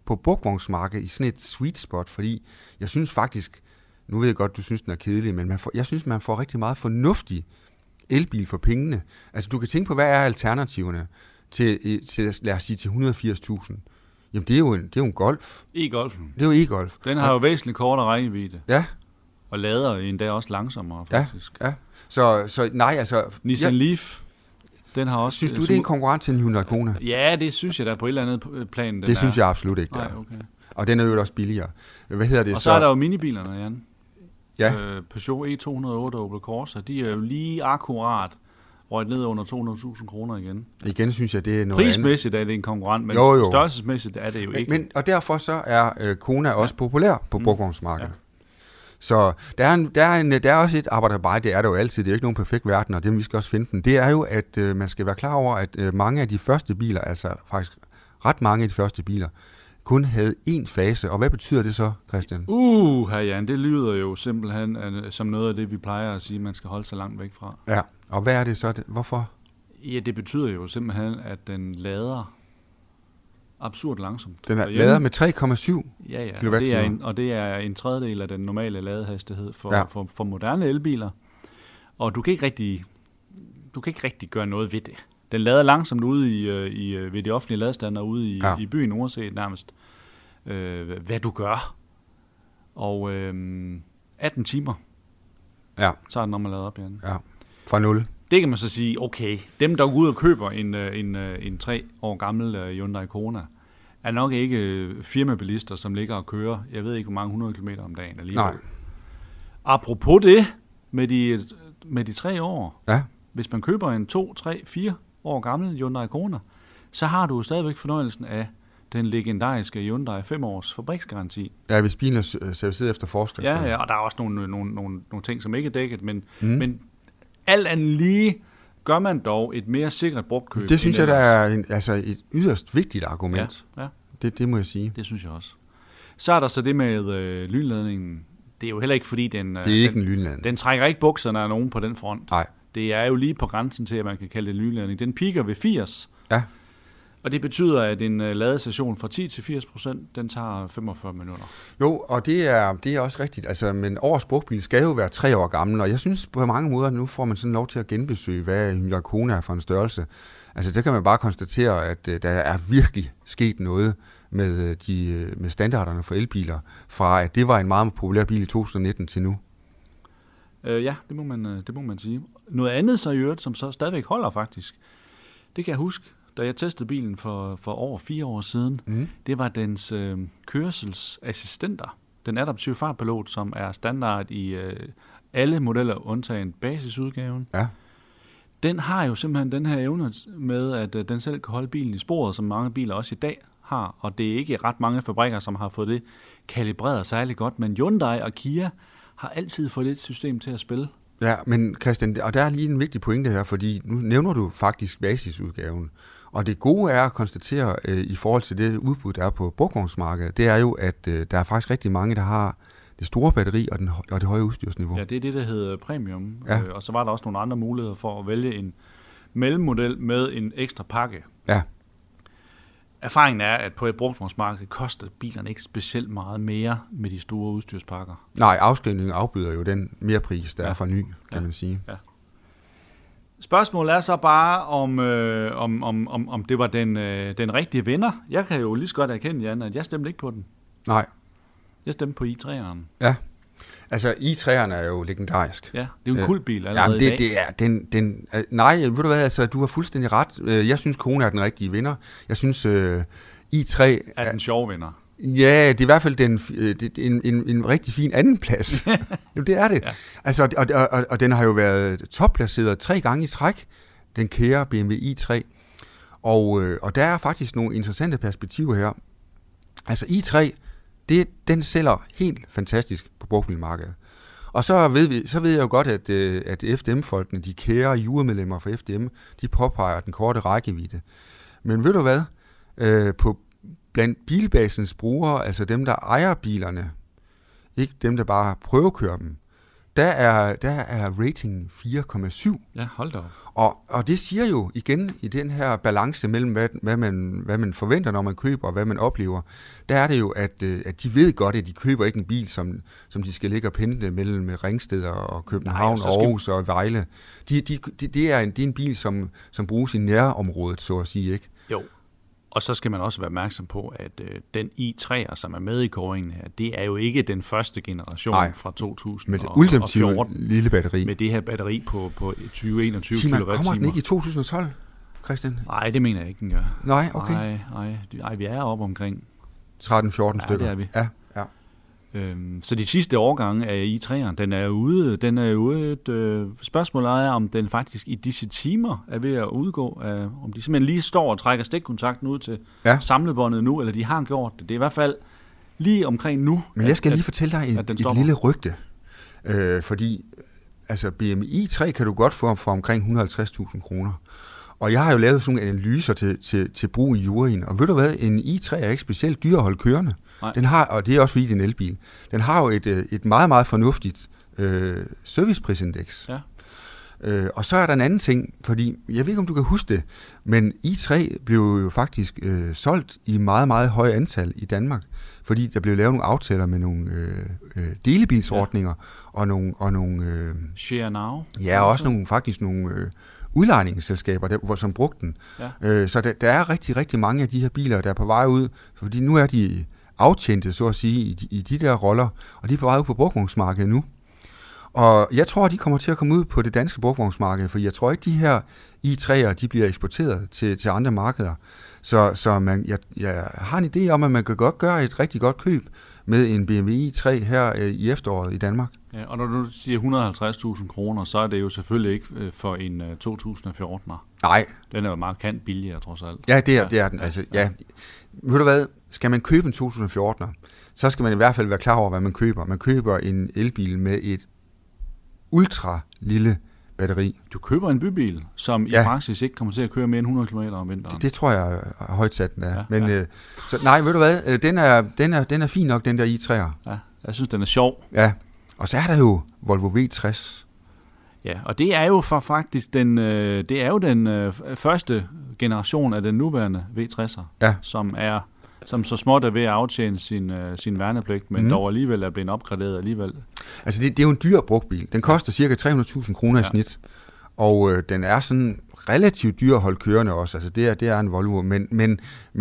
på brugtvognsmarkedet i sådan et sweet spot, fordi jeg synes faktisk, nu ved jeg godt, du synes, den er kedelig, men jeg synes, man får rigtig meget fornuftig elbil for pengene. Altså, du kan tænke på, hvad er alternativerne til lad os sige, til 180.000? Jamen, det er jo en Golf. E-Golfen. Det er jo e-Golf. Den har jo væsentligt kortere rækkevidde. Ja. Og lader endda også langsommere, faktisk. Ja. Så nej, altså... Nissan Leaf, den har også... Synes du, det er en konkurrent til en Hyundai Kona? Ja, det synes jeg da på et eller andet plan. Det synes jeg absolut ikke, der. Nej, okay. Og den er jo også billigere. Hvad hedder det og så er der jo minibilerne, Jan. Ja. Peugeot E208 og Opel Corsa, de er jo lige akkurat røget ned under 200.000 kroner igen. Igen synes jeg, det er noget prismæssigt er det en konkurrent, men størrelsesmæssigt er det jo ikke. Men, og derfor så er Kona også populær på brugtvognsmarkedet. Ja. Så der er også et arbejde, det er der jo altid, det er jo ikke nogen perfekt verden, og det vi skal også finde den. Det er jo, at man skal være klar over, at mange af de første biler, altså faktisk ret mange af de første biler, kun havde én fase. Og hvad betyder det så, Christian? Herr Jan, det lyder jo simpelthen som noget af det, vi plejer at sige, man skal holde sig langt væk fra. Ja, og hvad er det så? Hvorfor? Ja, det betyder jo simpelthen, at den lader absurd langsomt. Den er lader med 3,7 kWh. Og det er en tredjedel af den normale ladehastighed for moderne elbiler. Og du kan ikke rigtig gøre noget ved det. Den lader langsomt ude ved de offentlige ladestander ude i byen, uanset nærmest, hvad du gør. Og 18 timer tager den, når man lader op, Jan. Ja, fra 0. Det kan man så sige, okay, dem der går ud og køber en 3 år gammel Hyundai Kona, er nok ikke firmabilister, som ligger og kører, jeg ved ikke hvor mange 100 km om dagen alligevel. Nej. Apropos det, med de 3 år, ja. Hvis man køber en 2, 3, 4 år gammel Hyundai Kona, så har du stadigvæk fornøjelsen af den legendariske Hyundai 5 års fabriksgaranti. Ja, hvis bilen er serviceret efter forskrift. Ja, og der er også nogle ting, som ikke er dækket, men alt andet lige gør man dog et mere sikkert brugtkøb. Det synes jeg, der er et yderst vigtigt argument. Ja. Det må jeg sige. Det synes jeg også. Så er der så det med lynladningen. Det er jo heller ikke, fordi den... Det er ikke en lynladning. Den trækker ikke bukserne af nogen på den front. Nej. Det er jo lige på grænsen til, at man kan kalde det lynladning. Den piker ved 80. Ja. Og det betyder, at en ladestation fra 10 til 80%, den tager 45 minutter. Jo, og det er også rigtigt. Altså, men årets brugtbil skal jo være 3 år gammel, og jeg synes på mange måder, nu får man sådan lov til at genbesøge, hvad Hyundai Kona er for en størrelse. Altså, der kan man bare konstatere, at der er virkelig sket noget med standarderne for elbiler, fra at det var en meget populær bil i 2019 til nu. Ja, det må man sige. Noget andet så i øvrigt, som så stadigvæk holder faktisk, det kan jeg huske, da jeg testede bilen for over 4 år siden, det var dens kørselsassistenter. Den adaptive fartpilot, som er standard i alle modeller, undtagen basisudgaven. Ja. Den har jo simpelthen den her evne med, at den selv kan holde bilen i sporet, som mange biler også i dag har. Og det er ikke ret mange fabrikker, som har fået det kalibreret særlig godt, men Hyundai og Kia har altid fået det system til at spille. Ja, men Christian, og der er lige en vigtig pointe her, fordi nu nævner du faktisk basisudgaven. Og det gode er at konstatere i forhold til det udbud, der er på brugtvognsmarkedet, det er jo, at der er faktisk rigtig mange, der har det store batteri og det høje udstyrsniveau. Ja, det er det, der hedder premium. Ja. Og så var der også nogle andre muligheder for at vælge en mellemmodel med en ekstra pakke. Ja. Erfaringen er, at på et brugtvognsmarked koster bilerne ikke specielt meget mere med de store udstyrspakker. Nej, afskrivningen afbyder jo den merpris, der er for ny, kan man sige. Ja. Spørgsmålet er så bare, om det var den rigtige vinder. Jeg kan jo lige så godt erkende, Jan, at jeg stemte ikke på den. Nej. Jeg stemte på i3'eren. Ja. Altså, i3'eren er jo legendarisk. Ja, det er jo en kultbil allerede i dag. Det er nej, ved du hvad, altså, du har fuldstændig ret. Jeg synes, Kona er den rigtige vinder. Jeg synes, i3 er den sjove vinder. Ja, det er i hvert fald en rigtig fin andenplads. Jo, det er det. Ja. Altså, og den har jo været topplaceret 3 gange i træk, den kære BMW i3. Og der er faktisk nogle interessante perspektiver her. Altså, i3, den sælger helt fantastisk på brugtbilmarkedet. Og så ved jeg jo godt, at FDM-folkene, de kære juremedlemmer for FDM, de påpeger den korte rækkevidde. Men ved du hvad? Blandt bilbasens brugere, altså dem, der ejer bilerne, ikke dem, der bare prøvekører dem, der er rating 4,7. Ja, hold da op. Og det siger jo igen i den her balance mellem, hvad man forventer, når man køber, og hvad man oplever, der er det jo, at de ved godt, at de køber ikke en bil, som de skal ligge og pendle mellem Ringsted og København, Aarhus og Vejle. Det er en bil, som bruges i nærområdet, så at sige, ikke? Jo. Og så skal man også være opmærksom på, at den i3'er, som er med i kåringen her, det er jo ikke den første generation fra 2014. Med det ultimative lille batteri. Med det her batteri på 20-21 kWh. Kommer den ikke i 2012, Christian? Nej, det mener jeg ikke, den gør. Nej, okay. Nej, vi er oppe omkring 13-14 stykker. Det er vi. Ja. Så de sidste årgange af i3'eren, den er ude. Spørgsmålet er, om den faktisk i disse timer er ved at udgå. Om de simpelthen lige står og trækker stikkontakten ud til samlebåndet nu, eller de har gjort det. Det er i hvert fald lige omkring nu. Men jeg skal lige fortælle dig et lille rygte. Fordi altså BMW i3 kan du godt få for omkring 150.000 kroner. Og jeg har jo lavet sådan nogle analyser til brug i juryen. Og ved du hvad, en i3 er ikke specielt dyr at holde kørende. Den har, og det er også fordi det er en elbil, den har jo et meget, meget fornuftigt serviceprisindeks. Ja. Og så er der en anden ting, fordi jeg ved ikke, om du kan huske det, men i3 blev jo faktisk solgt i meget, meget høje antal i Danmark, fordi der blev lavet nogle aftaler med nogle delebilsordninger og nogle Share Now. Ja, og også nogle udlejningsselskaber, som brugte den. Ja. Så der er rigtig, rigtig mange af de her biler, der er på vej ud, fordi nu er de aftjente, så at sige, i de der roller, og de er på vej ud på brugtvognsmarkedet nu. Og jeg tror, de kommer til at komme ud på det danske brugtvognsmarked, for jeg tror ikke, de her i3'er, de bliver eksporteret til andre markeder. Så jeg har en idé om, at man kan godt gøre et rigtig godt køb med en BMW i3 her i efteråret i Danmark. Ja, og når du siger 150.000 kroner, så er det jo selvfølgelig ikke for en 2014'er. Nej. Den er jo markant billigere, trods alt. Ja, det er den. Altså, ja. Ved du hvad? Skal man købe en 2014'er, så skal man i hvert fald være klar over, hvad man køber. Man køber en elbil med et ultra lille batteri. Du køber en bybil, som i praksis ikke kommer til at køre mere end 100 km om vinteren. Det tror jeg er højt sat, den er. Ja, men så, nej, ved du hvad? Den er fin nok, den der i3'er. Ja, jeg synes, den er sjov. Ja, og så er der jo Volvo V60. Ja, og det er jo faktisk den første generation af den nuværende V60'er, som så småt er ved at aftjene sin værnepligt, men dog alligevel er blevet opgraderet alligevel. Altså det er jo en dyr brugtbil. Den koster cirka 300.000 kroner i snit, og den er sådan relativt dyr at holde kørende også. Altså det er en Volvo, men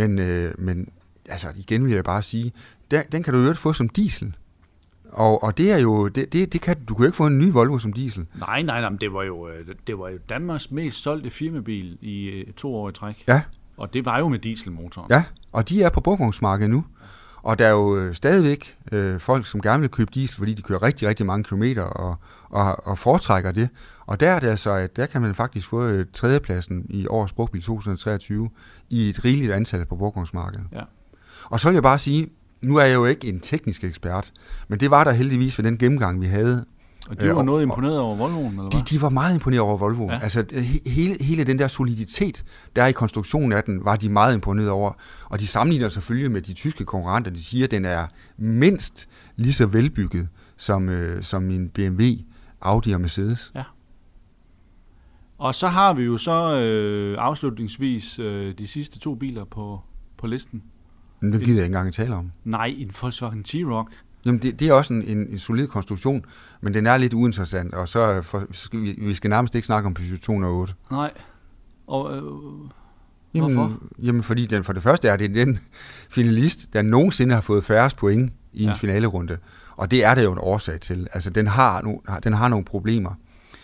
altså igen vil jeg bare sige, den kan du jo få som diesel. Og det er jo det kan du kan jo ikke få en ny Volvo som diesel. Nej, men det var jo Danmarks mest solgte firmabil i 2 år i træk. Ja. Og det var jo med dieselmotoren. Ja, og de er på brugtvognsmarkedet nu. Og der er jo stadigvæk folk, som gerne vil købe diesel, fordi de kører rigtig, rigtig mange kilometer og foretrækker det. Og der er det altså, at der kan man faktisk få tredjepladsen i årets brugtbil 2023 i et rigeligt antal på brugtvognsmarkedet. Ja. Og så vil jeg bare sige, nu er jeg jo ikke en teknisk ekspert, men det var der heldigvis ved den gennemgang, vi havde. Og de var noget imponeret over Volvoen, eller hvad? De var meget imponeret over Volvo. Ja. Altså hele den der soliditet, der er i konstruktionen af den, var de meget imponeret over. Og de sammenligner selvfølgelig med de tyske konkurrenter. De siger, at den er mindst lige så velbygget som en BMW, Audi og Mercedes. Ja. Og så har vi jo så afslutningsvis de sidste 2 biler på listen. Men det gider jeg ikke engang at tale om. Nej, en Volkswagen T-Roc. Jamen, det er også en solid konstruktion, men den er lidt uinteressant, og så vi skal nærmest ikke snakke om Peugeot 208. Nej. Og hvorfor? Jamen, fordi for det første er det den finalist, der nogensinde har fået færrest point i en finalerunde, og det er det jo en årsag til. Altså, den har nogle problemer.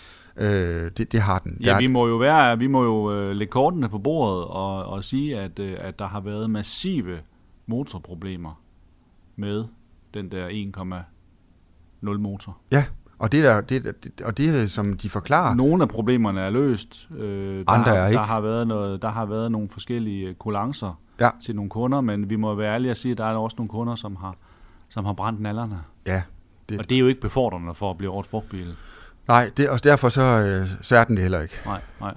Det har den. Ja, vi må jo lægge kortene på bordet og sige, at der har været massive motorproblemer med den der 1,0 motor. Ja, og det som de forklarer. Nogle af problemerne er løst. Andre er ikke. Der har været nogle forskellige kulancer til nogle kunder, men vi må være ærlige at sige, at der er også nogle kunder, som har brændt nallerne. Ja. Og det er jo ikke befordrende for at blive årets brugtbil. Nej, og derfor så er den det heller ikke. Nej.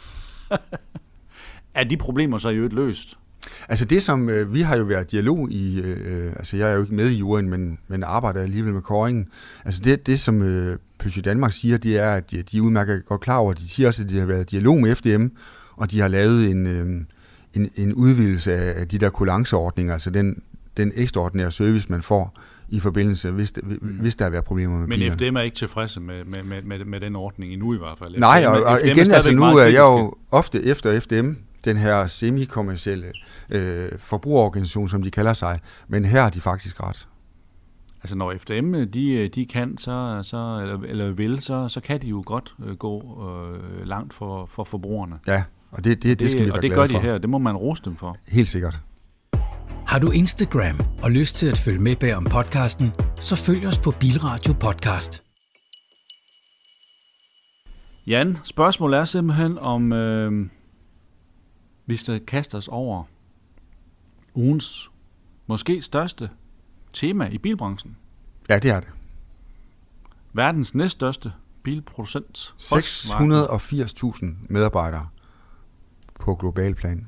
Er de problemer så i øvrigt løst? Altså det, som vi har jo været dialog i, altså jeg er jo ikke med i juryen, men arbejder alligevel med kåringen. Altså det som Peugeot Danmark siger, det er, at de er udmærket godt klar over. De siger også, at de har været i dialog med FDM, og de har lavet en udvidelse af de der kulanceordninger, altså den ekstraordinære service, man får i forbindelse, hvis der har været problemer med bilerne. Men FDM er ikke tilfredse med den ordning endnu i hvert fald. Nej, og igen, altså nu er jeg jo ofte efter FDM, den her semi-kommercielle forbrugerorganisation, som de kalder sig, men her har de faktisk ret. Altså når FDM de kan, eller vil, så kan de jo godt gå langt for forbrugerne. Ja, og det skal vi være glade for. Og det gør de her, det må man rose dem for. Helt sikkert. Har du Instagram og lyst til at følge med bag om podcasten, så følg os på Bilradio Podcast. Jan, spørgsmålet er simpelthen om vi skal kaste os over ugens måske største tema i bilbranchen. Ja, det er det. Verdens næststørste bilproducent. 680.000 medarbejdere på global plan.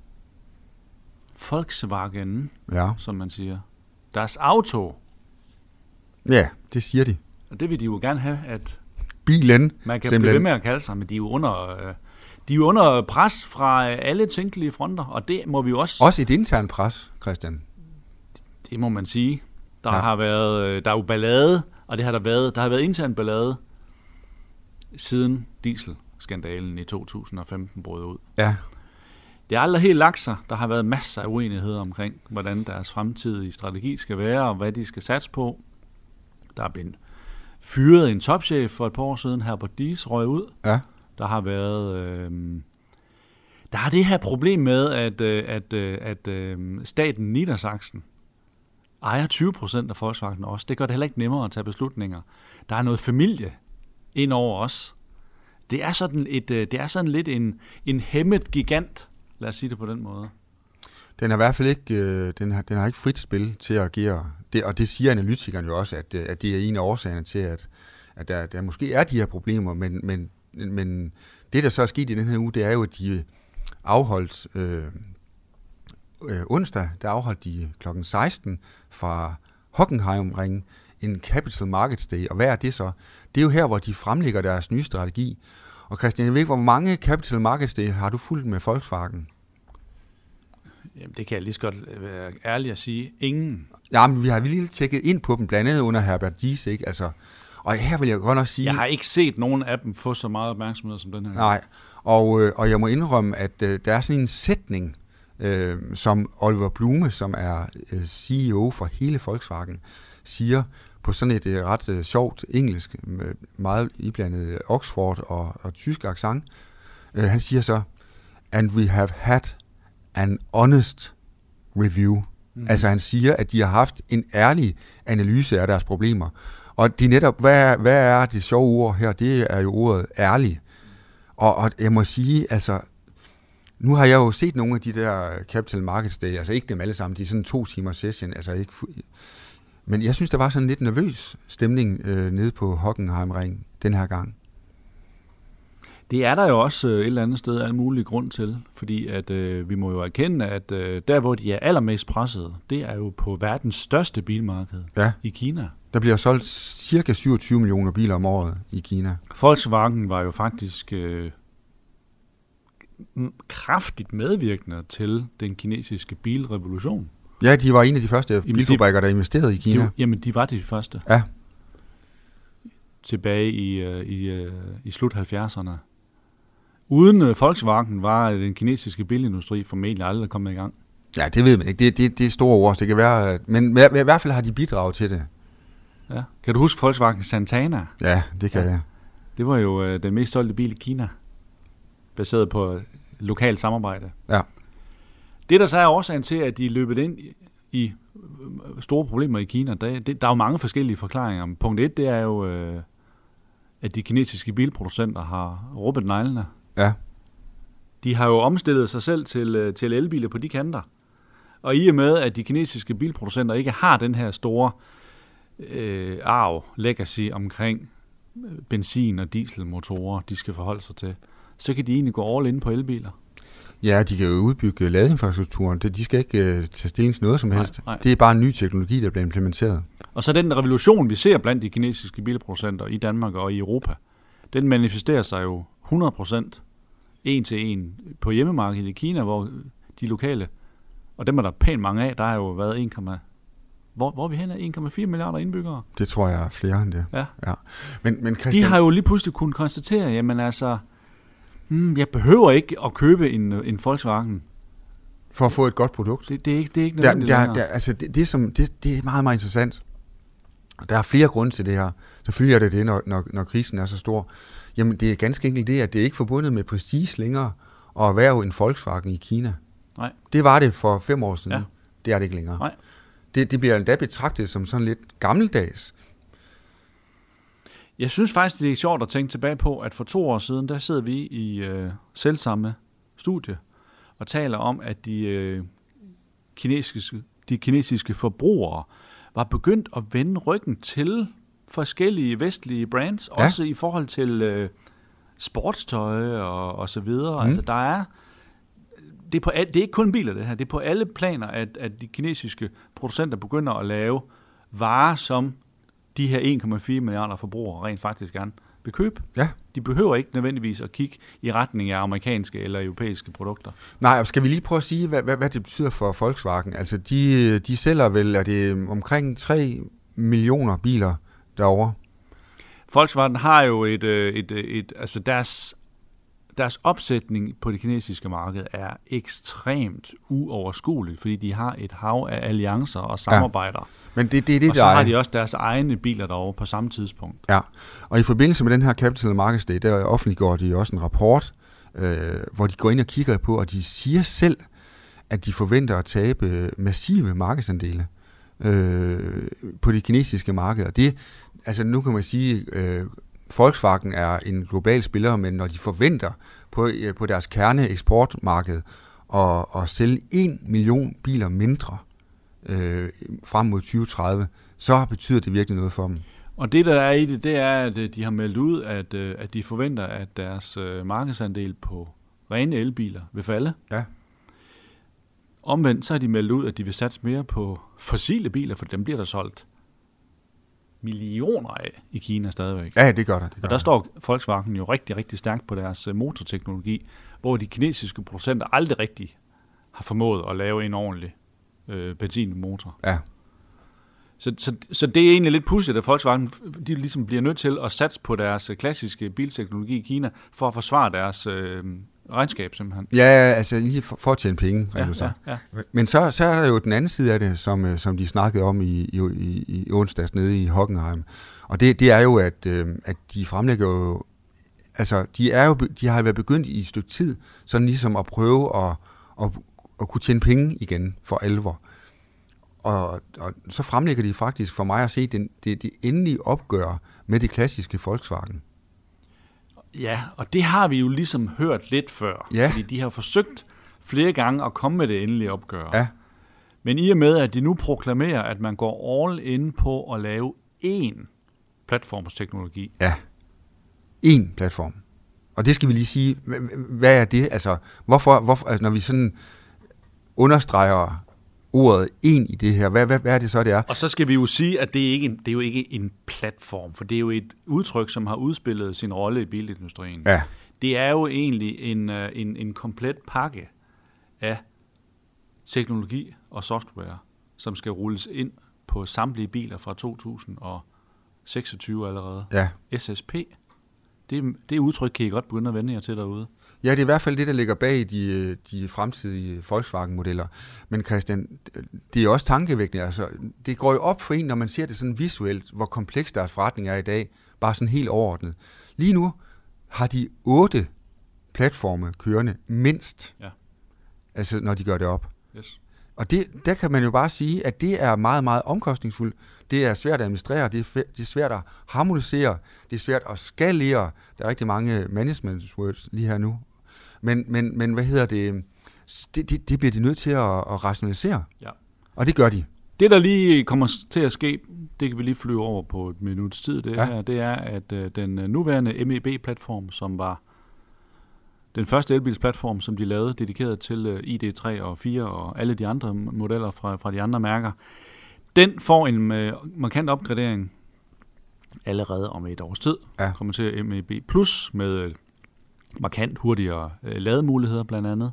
Volkswagen, ja, som man siger. Deres auto. Ja, det siger de. Og det vil de jo gerne have, at bilen man kan blive ved med at kalde sig, men de er jo under pres fra alle tænkelige fronter, og det må vi jo også... Også et internt pres, Christian. Det må man sige. Der er jo ballade, og det har der har været intern ballade siden dieselskandalen i 2015 brød ud. Ja. Det er aldrig helt lagt sig. Der har været masser af uenigheder omkring, hvordan deres fremtidige strategi skal være, og hvad de skal satse på. Der er blevet fyret en topchef for et par år siden, Herbert Diess røg ud. Ja. Der har været... der er det her problem med, at staten Niedersachsen ejer 20% af Volkswagen også. Det gør det heller ikke nemmere at tage beslutninger. Der er noget familie ind over os. Det er sådan lidt en hæmmet gigant. Lad os sige det på den måde. Den har i hvert fald ikke, den har ikke frit spil til at agere. Og det siger analytikerne jo også, at det er en af årsagerne til, at der måske er de her problemer. Men det, der så er sket i den her uge, det er jo, at de afholdt onsdag, der afholdt de kl. 16 fra Hockenheimring en Capital Markets Day. Og hvad er det så? Det er jo her, hvor de fremlægger deres nye strategi. Og Christian, jeg ved ikke, hvor mange Capital Markets Day har du fulgt med Volkswagen? Jamen, det kan jeg lige så godt være ærlig at sige. Ingen. Jamen, vi har lige tjekket ind på dem, blandt andet under Herbert Diess, ikke? Altså, og her vil jeg godt nok sige... Jeg har ikke set nogen af dem få så meget opmærksomhed som den her. Nej, og jeg må indrømme, at der er sådan en sætning, som Oliver Blume, som er CEO for hele Volkswagen, siger på sådan et ret sjovt engelsk, meget iblandet Oxford og tysk accent. Han siger så, and we have had an honest review. Mm. Altså han siger, at de har haft en ærlig analyse af deres problemer. Og de netop, hvad er det sjove ord her? Det er jo ordet ærlig. Og jeg må sige, altså, nu har jeg jo set nogle af de der Capital Markets Day, altså ikke dem alle sammen, de er sådan 2 timers session, altså ikke... Men jeg synes, der var sådan en lidt nervøs stemning nede på Hockenheimring den her gang. Det er der jo også et eller andet sted alle mulige grund til, fordi at vi må jo erkende, at der hvor de er allermest presset, det er jo på verdens største bilmarked i Kina. Der bliver solgt cirka 27 millioner biler om året i Kina. Volkswagen var jo faktisk kraftigt medvirkende til den kinesiske bilrevolution. Ja, de var en af de første bilfabrikker, der investerede i Kina. De var de første. Ja. Tilbage i slut 70'erne. Uden Volkswagen var den kinesiske bilindustri formentlig aldrig kommet i gang. Ja, det ved man ikke. Det er store ord. Det kan være, men i hvert fald har de bidraget til det. Ja. Kan du huske Volkswagen Santana? Ja, det kan jeg. Det var jo den mest solgte bil i Kina, baseret på lokalt samarbejde. Ja. Det, der så er årsagen til, at de er løbet ind i store problemer i Kina, der er jo mange forskellige forklaringer. Punkt 1, det er jo, at de kinesiske bilproducenter har rubbet neglene. Ja. De har jo omstillet sig selv til elbiler på de kanter. Og i og med, at de kinesiske bilproducenter ikke har den her store legacy omkring benzin- og dieselmotorer, de skal forholde sig til, så kan de egentlig gå all in på elbiler. Ja, de kan jo udbygge ladeinfrastrukturen. De skal ikke tage stilling til noget som helst. Nej. Det er bare en ny teknologi, der bliver implementeret. Og så den revolution, vi ser blandt de kinesiske bilproducenter i Danmark og i Europa, den manifesterer sig jo 100% en til en på hjemmemarkedet i Kina, hvor de lokale, og dem er der pænt mange af, der har jo været hvor er vi henne af 1,4 milliarder indbyggere? Det tror jeg er flere end det. Ja. Men Christian... De har jo lige pludselig kunnet konstatere, jamen altså, jeg behøver ikke at købe en Volkswagen. For at få et godt produkt. Det er ikke nødvendigt længere. Det er meget, meget interessant. Der er flere grunde til det her. Selvfølgelig er det, når krisen er så stor. Jamen, det er ganske enkelt det, at det er ikke forbundet med prestige længere at erhverve en Volkswagen i Kina. Nej. Det var det for 5 år siden. Ja. Det er det ikke længere. Nej. Det bliver endda betragtet som sådan lidt gammeldags. Jeg synes faktisk, det er sjovt at tænke tilbage på, at for 2 år siden, der sidder vi i selvsamme studie og taler om, at de kinesiske forbrugere var begyndt at vende ryggen til forskellige vestlige brands, også i forhold til sportstøj og så videre. Altså, der er... Det er ikke kun biler, det her. Det er på alle planer, at de kinesiske producenter begynder at lave varer, som de her 1,4 milliarder forbrugere rent faktisk gerne vil købe. Ja. De behøver ikke nødvendigvis at kigge i retning af amerikanske eller europæiske produkter. Nej, og skal vi lige prøve at sige, hvad det betyder for Volkswagen? Altså, de sælger vel, er det omkring 3 millioner biler derovre? Volkswagen har jo altså deres opsætning på det kinesiske marked er ekstremt uoverskueligt, fordi de har et hav af alliancer og samarbejder. Ja. Men det, og så har de også deres egne biler derovre på samme tidspunkt. Ja, og i forbindelse med den her Capital Markets Day, der offentliggjorde de også en rapport, hvor de går ind og kigger på, og de siger selv, at de forventer at tabe massive markedsandele på det kinesiske marked. Og det, altså nu kan man sige... Volkswagen er en global spiller, men når de forventer på deres kerneeksportmarked at sælge 1 million biler mindre frem mod 2030, så betyder det virkelig noget for dem. Og det, der er i det er, at de har meldt ud, at de forventer, at deres markedsandel på rene elbiler vil falde. Ja. Omvendt så har de meldt ud, at de vil satse mere på fossile biler, for dem bliver der solgt millioner af i Kina stadigvæk. Ja, det gør der. Og der står Volkswagen jo rigtig, rigtig stærkt på deres motorteknologi, hvor de kinesiske producenter aldrig rigtig har formået at lave en ordentlig benzinmotor. Ja. Så det er egentlig lidt pudsigt, at Volkswagen de ligesom bliver nødt til at satse på deres klassiske bilteknologi i Kina, for at forsvare deres regnskab simpelthen. Ja, altså lige for at tjene penge. Ja. Men så er der jo den anden side af det, som de snakkede om i onsdags nede i Hockenheim. Og det er jo, at de fremlægger jo... Altså, de har været begyndt i et stykke tid, sådan ligesom at prøve at kunne tjene penge igen for alvor. Og så fremlægger de faktisk for mig at se det endelige opgør med det klassiske Volkswagen. Ja, og det har vi jo ligesom hørt lidt før. Ja. Fordi de har forsøgt flere gange at komme med det endelige opgør. Ja. Men i og med, at de nu proklamerer, at man går all in på at lave én platformsteknologi. Ja, én platform. Og det skal vi lige sige, hvad er det? Altså, hvorfor altså, når vi sådan understreger ordet en i det her, hvad er det så, det er? Og så skal vi jo sige, at det er jo ikke en platform, for det er jo et udtryk, som har udspillet sin rolle i bilindustrien. Ja. Det er jo egentlig en komplet pakke af teknologi og software, som skal rulles ind på samtlige biler fra 2026 allerede. Ja. SSP. Det udtryk kan I godt begynde at vende jer til derude. Ja, det er i hvert fald det, der ligger bag de fremtidige Volkswagen-modeller. Men Christian, det er også tankevækkende. Altså, det går jo op for en, når man ser det sådan visuelt, hvor kompleks deres forretning er i dag, bare sådan helt overordnet. Lige nu har de 8 platforme kørende mindst, ja. Altså når de gør det op. Yes. Og der kan man jo bare sige, at det er meget, meget omkostningsfuldt. Det er svært at administrere, det er svært at harmonisere, det er svært at skalere. Der er rigtig mange management words lige her nu. Men hvad hedder det? Det bliver de nødt til at rationalisere. Ja. Og det gør de. Det, der lige kommer til at ske, det kan vi lige flyve over på et minuts tid, det er, at den nuværende MEB-platform, som var den første elbilsplatform, som de lavede, dedikeret til ID3 og 4 og alle de andre modeller fra de andre mærker, Den får en markant opgradering allerede om et års tid. Ja. Kommer til MEB Plus med markant hurtigere lademuligheder blandt andet.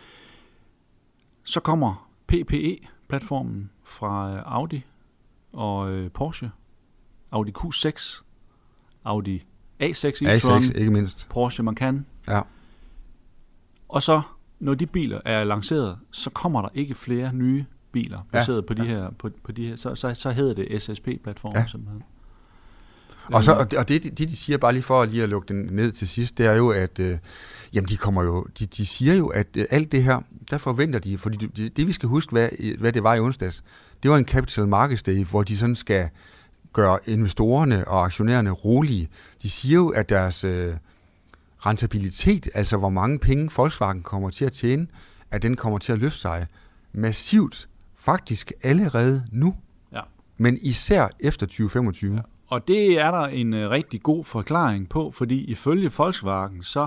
Så kommer PPE-platformen fra Audi og Porsche. Audi Q6, Audi A6 e-tron, A6 ikke mindst. Porsche Macan. Ja. Og så, når de biler er lanceret, så kommer der ikke flere nye biler baseret på de her, på de her. Så hedder det SSP-platformen simpelthen. Og det de siger, bare lige for lige at lukke den ned til sidst, det er jo, at de siger jo, at alt det her, der forventer de, fordi det vi skal huske, hvad det var i onsdags, det var en Capital Markets Day, hvor de sådan skal gøre investorerne og aktionærerne rolige. De siger jo, at deres rentabilitet, altså hvor mange penge Volkswagen kommer til at tjene, at den kommer til at løfte sig massivt, faktisk allerede nu, men især efter 2025. Ja. Og det er der en rigtig god forklaring på, fordi ifølge Volkswagen så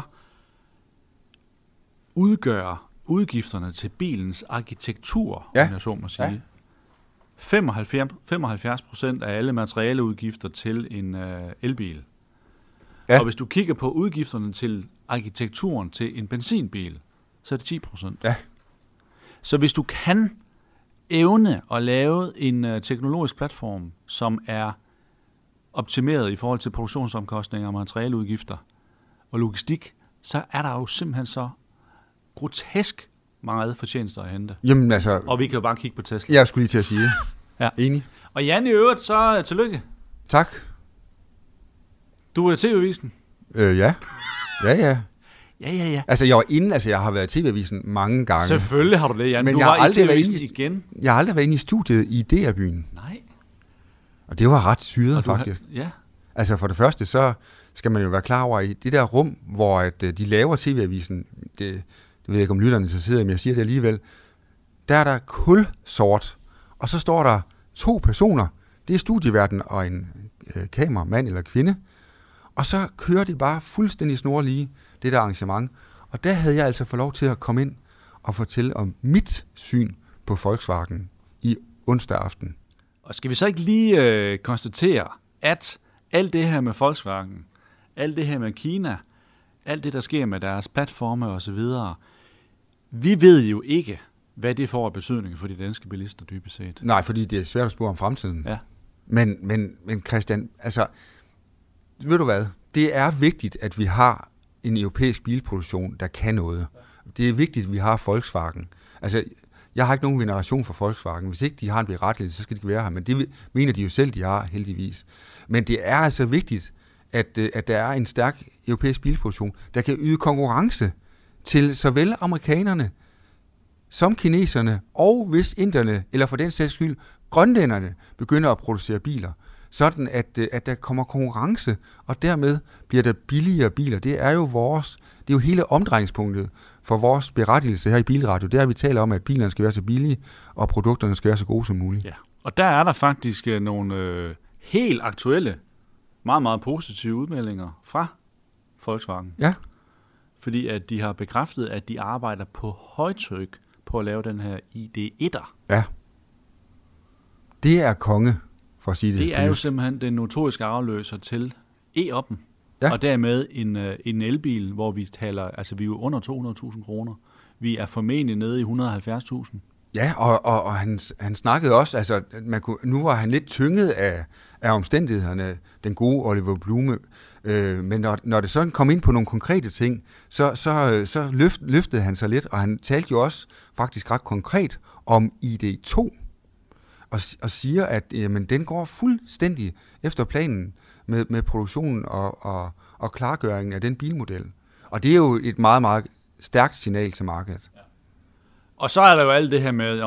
udgør udgifterne til bilens arkitektur, om jeg så må sige, 75% af alle materialeudgifter til en elbil. Ja. Og hvis du kigger på udgifterne til arkitekturen til en benzinbil, så er det 10%. Ja. Så hvis du kan evne at lave en teknologisk platform, som er optimeret i forhold til produktionsomkostninger, materialeudgifter og logistik, så er der jo simpelthen så grotesk meget fortjenester at hente. Jamen altså... Og vi kan jo bare kigge på Tesla. Jeg skulle lige til at sige det. Ja. Enig. Og Jan, i øvrigt, så tillykke. Tak. Du er TV-avisen. Ja. Ja. Ja. Altså, jeg har været i TV-avisen mange gange. Selvfølgelig har du det, Jan. Men du jeg har var i aldrig TV-avisen igen. Jeg har aldrig været inde i studiet i DR-byen. Nej. Og det var ret syret, faktisk. Ja. Altså, for det første, så skal man jo være klar over, i det der rum, hvor at, de laver TV-avisen, det ved jeg ikke, om lytterne så sidder, men jeg siger det alligevel, der er der kulsort, og så står der 2 personer, det er studieverden og en kameramand eller kvinde, og så kører de bare fuldstændig snorlige, det der arrangement. Og der havde jeg altså fået lov til at komme ind og fortælle om mit syn på Volkswagen i onsdag aften. Og skal vi så ikke lige konstatere, at alt det her med Volkswagen, alt det her med Kina, alt det, der sker med deres platforme osv., vi ved jo ikke, hvad det får af betydning for de danske bilister dybest set. Nej, fordi det er svært at spore om fremtiden. Ja. Men Christian, altså, ved du hvad? Det er vigtigt, at vi har en europæisk bilproduktion, der kan noget. Det er vigtigt, at vi har Volkswagen. Altså, jeg har ikke nogen veneration for Volkswagen. Hvis ikke de har en berettigelse, så skal de ikke være her. Men det mener de jo selv, de har, heldigvis. Men det er altså vigtigt, at der er en stærk europæisk bilproduktion, der kan yde konkurrence til såvel amerikanerne som kineserne, og hvis inderne, eller for den sags skyld, grønlænderne, begynder at producere biler, sådan at der kommer konkurrence, og dermed bliver der billigere biler. Det er jo hele omdrejningspunktet for vores berettigelse her i Bilradio. Det er, at vi taler om, at bilerne skal være så billige, og produkterne skal være så gode som muligt. Ja, og der er der faktisk nogle helt aktuelle, meget, meget positive udmeldinger fra Volkswagen. Ja. Fordi at de har bekræftet, at de arbejder på højtryk på at lave den her ID1'er. Ja. Det er konge, for at sige det. Det er jo simpelthen den notoriske afløser til e-oppen. Ja. Og dermed en elbil, hvor vi taler, altså vi er jo under 200.000 kroner. Vi er formentlig nede i 170.000. Ja, og han snakkede også, altså nu var han lidt tynget af omstændighederne, den gode Oliver Blume, men når det sådan kom ind på nogle konkrete ting, så løftede han sig lidt, og han talte jo også faktisk ret konkret om ID2, og siger, at jamen, den går fuldstændig efter planen med produktionen og klargøringen af den bilmodel. Og det er jo et meget, meget stærkt signal til markedet. Ja. Og så er der jo alt det her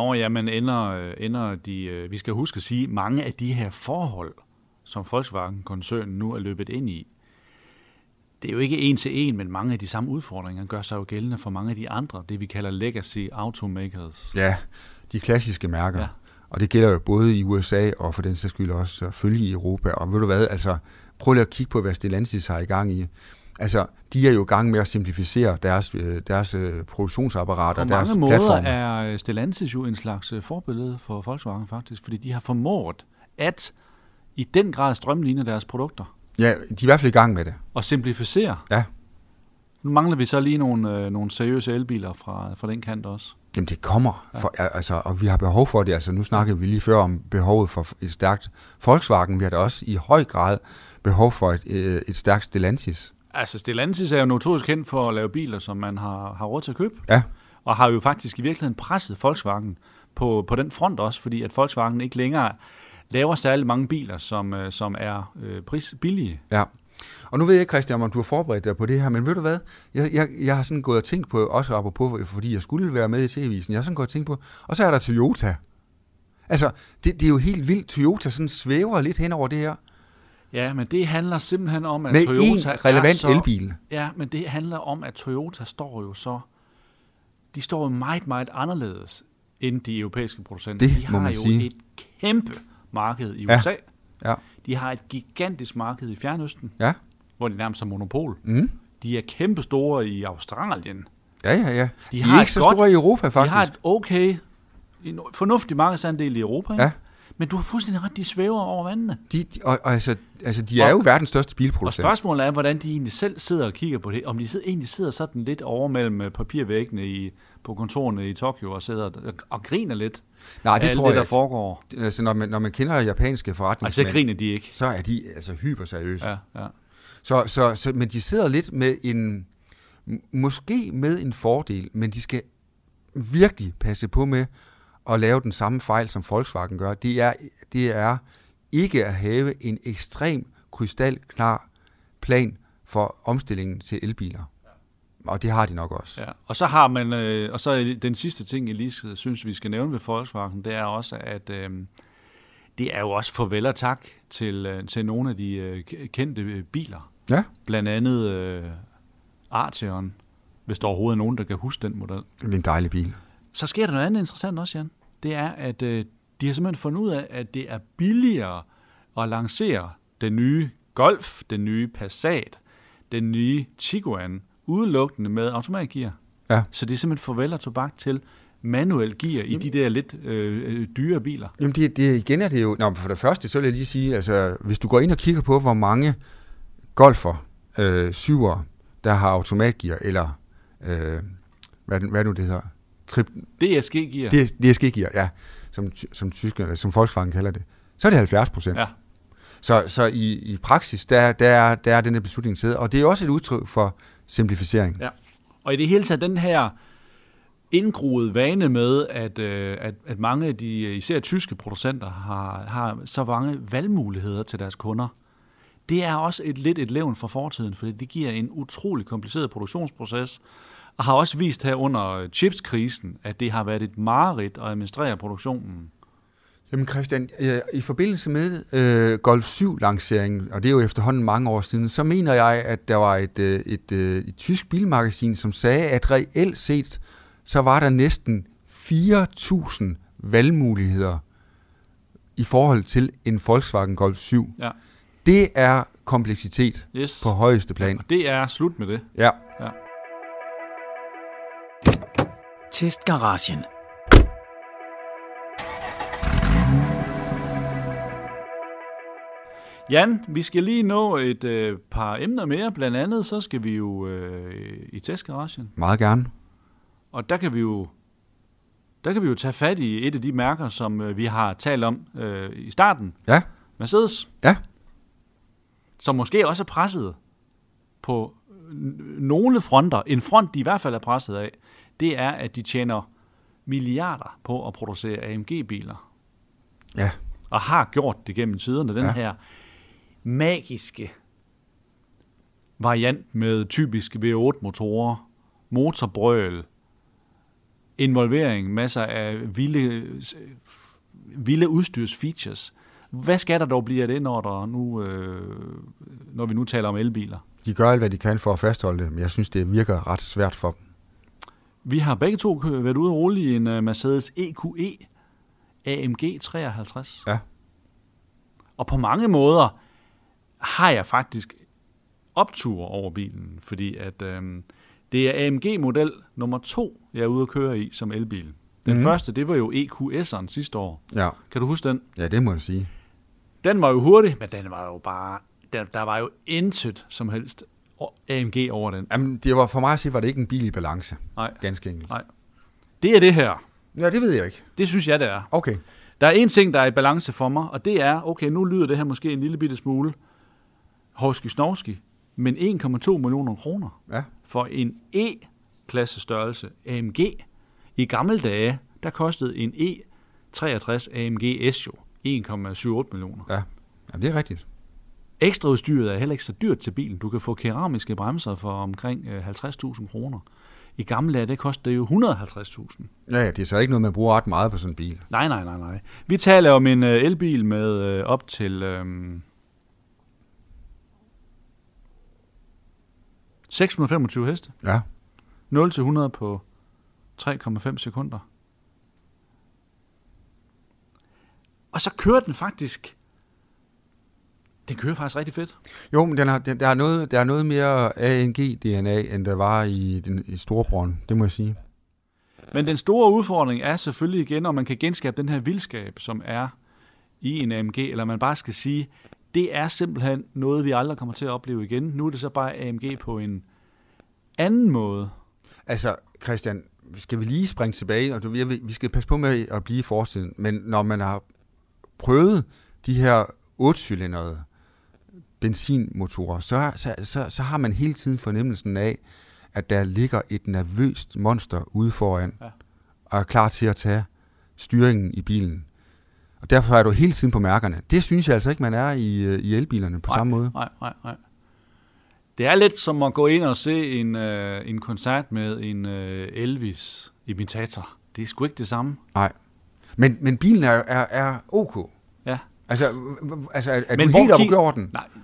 med, vi skal huske at sige, mange af de her forhold, som Volkswagen-koncernen nu er løbet ind i, det er jo ikke en til en, men mange af de samme udfordringer gør sig jo gældende for mange af de andre, det vi kalder legacy automakers. Ja, de klassiske mærker. Ja. Og det gælder jo både i USA og for den sags skyld også selvfølgelig i Europa. Og ved du hvad, altså prøv lige at kigge på, hvad Stellantis har i gang i. Altså, de er jo i gang med at simplificere deres produktionsapparater. På mange måder er Stellantis jo en slags forbillede for Volkswagen faktisk, fordi de har formået at i den grad strømline deres produkter. Ja, de er i hvert fald i gang med det. Og simplificere. Ja. Nu mangler vi så lige nogle seriøse elbiler fra den kant også. Jamen det kommer, og vi har behov for det. Altså nu snakkede vi lige før om behovet for et stærkt Volkswagen. Vi har da også i høj grad behov for et stærkt Stellantis. Altså Stellantis er jo notorisk kendt for at lave biler, som man har råd til at købe. Ja. Og har jo faktisk i virkeligheden presset Volkswagen på den front også, fordi at Volkswagen ikke længere laver særlig mange biler, som er prisbillige. Ja. Og nu ved jeg ikke, Christian, om du har forberedt dig på det her, men ved du hvad? Jeg har sådan gået og tænkt på, også apropos, fordi jeg skulle være med i TV-avisen, jeg har sådan gået og tænkt på, og så er der Toyota. Altså, det er jo helt vildt. Toyota sådan svæver lidt hen over det her. Ja, men det handler simpelthen om, at med Toyota en relevant elbil. Ja, men det handler om, at Toyota de står jo meget, meget anderledes end de europæiske producenter. Det må man sige. De har jo et kæmpe marked i USA. Ja. De har et gigantisk marked i Fjernøsten, hvor de nærmest er monopol. Mm. De er kæmpe store i Australien. Ja. De er ikke så store i Europa, faktisk. De har en fornuftig markedsandel i Europa. Ja. Men du har fuldstændig ret, de svæver over vandene. De er jo verdens største bilproducent. Og spørgsmålet er, hvordan de egentlig selv sidder og kigger på det. Om de egentlig sidder sådan lidt over mellem papirvæggene på kontorerne i Tokyo og sidder og griner lidt. Nej, det tror jeg der foregår. Altså, når man kender japanske forretningsmænd, så griner de ikke. Så er de altså hyperseriøse. Ja. Så, men de sidder lidt med måske med en fordel, men de skal virkelig passe på med at lave den samme fejl, som Volkswagen gør. Det er ikke at have en ekstrem krystalklar plan for omstillingen til elbiler. Ja. Og det har de nok også. Ja. Og så har man, og så den sidste ting, jeg lige synes, vi skal nævne ved Volkswagen, det er også, at det er jo også farvel og tak til nogle af de kendte biler. Ja. Blandt andet Arteon, hvis der overhovedet er nogen, der kan huske den model. Det er en dejlig bil. Så sker der noget andet interessant også, Jan. Det er, at de har simpelthen fundet ud af, at det er billigere at lancere den nye Golf, den nye Passat, den nye Tiguan, udelukkende med automatgear. Ja. Så det er simpelthen farvel og tobak til manuel gear i de der lidt dyre biler. Jamen igen er det jo... for det første, så vil jeg lige sige, altså hvis du går ind og kigger på, hvor mange Golfer, 7'ere, der har automatgear, eller hvad nu det hedder? DSG-gear. DSG-gear, ja, som tyskerne, som Volkswagen kalder det. Så er det 70%. Ja. Så i praksis, der er denne beslutning taget, og det er også et udtryk for simplificering. Ja. Og i det hele taget den her indgroede vane med, at mange af de især tyske producenter har så mange valgmuligheder til deres kunder. Det er også lidt et levn fra fortiden, fordi det giver en utrolig kompliceret produktionsproces, og har også vist her under chipskrisen, at det har været et mareridt at administrere produktionen. Jamen Christian, i forbindelse med Golf 7-lanceringen, og det er jo efterhånden mange år siden, så mener jeg, at der var et tysk bilmagasin, som sagde, at reelt set, så var der næsten 4.000 valgmuligheder i forhold til en Volkswagen Golf 7. Ja. Det er kompleksitet på højeste plan. Og det er slut med det. Ja. Testgaragen. Jan, vi skal lige nå et par emner mere. Blandt andet så skal vi jo i testgaragen. Meget gerne. Og der kan vi jo tage fat i et af de mærker, som vi har talt om i starten. Ja. Mercedes. Ja. Som måske også er presset på nogle fronter. En front, de i hvert fald er presset af, det er, at de tjener milliarder på at producere AMG-biler. Ja. Og har gjort det gennem tiderne. Den her magiske variant med typisk V8-motorer, motorbrøl, involvering, masser af vilde udstyrsfeatures. Hvad skal der dog blive af det, når vi nu taler om elbiler? De gør alt, hvad de kan for at fastholde det, men jeg synes, det virker ret svært for dem. Vi har begge to været ude og rulle i en Mercedes EQE AMG 53. Ja. Og på mange måder har jeg faktisk optur over bilen, fordi at det er AMG-model nummer 2, jeg er ude at køre i som elbil. Den første, det var jo EQS'eren sidste år. Ja. Kan du huske den? Ja, det må jeg sige. Den var jo hurtig, men den var jo bare... Der var jo intet som helst AMG over den. Jamen, det var for mig at sige, var det ikke en bil i balance. Nej. Ganske enkelt. Nej. Det er det her. Ja, det ved jeg ikke. Det synes jeg, det er. Okay. Der er en ting, der er i balance for mig, og det er, okay, nu lyder det her måske en lille bitte smule hovski-snovski, men 1,2 millioner kroner for en E-klasse størrelse AMG. I gamle dage, der kostede en E63 AMG S jo 1,78 millioner. Ja, jamen, det er rigtigt. Ekstraudstyret er heller ikke så dyrt til bilen. Du kan få keramiske bremser for omkring 50.000 kroner. I gamle dage, det kostede jo 150.000. Ja, det er så ikke noget, man bruger ret meget på sådan en bil. Nej. Vi taler om en elbil med op til 625 heste. Ja. 0-100 på 3,5 sekunder. Og så kører den faktisk... Den kører faktisk rigtig fedt. Jo, men der er noget mere AMG-DNA, end der var i Storebrand, det må jeg sige. Men den store udfordring er selvfølgelig igen, om man kan genskabe den her vildskab, som er i en AMG, eller man bare skal sige, det er simpelthen noget, vi aldrig kommer til at opleve igen. Nu er det så bare AMG på en anden måde. Altså, Christian, skal vi lige springe tilbage, og vi skal passe på med at blive i fortiden, men når man har prøvet de her 8-cylindrede benzinmotorer, så har man hele tiden fornemmelsen af, at der ligger et nervøst monster ude foran, og er klar til at tage styringen i bilen. Og derfor er du hele tiden på mærkerne. Det synes jeg altså ikke, man er i elbilerne på samme måde. Nej. Det er lidt som at gå ind og se en koncert med en Elvis imitator. Det er sgu ikke det samme. Nej. Men bilen er ok. Ja. Altså er du helt oppe over den? Nej.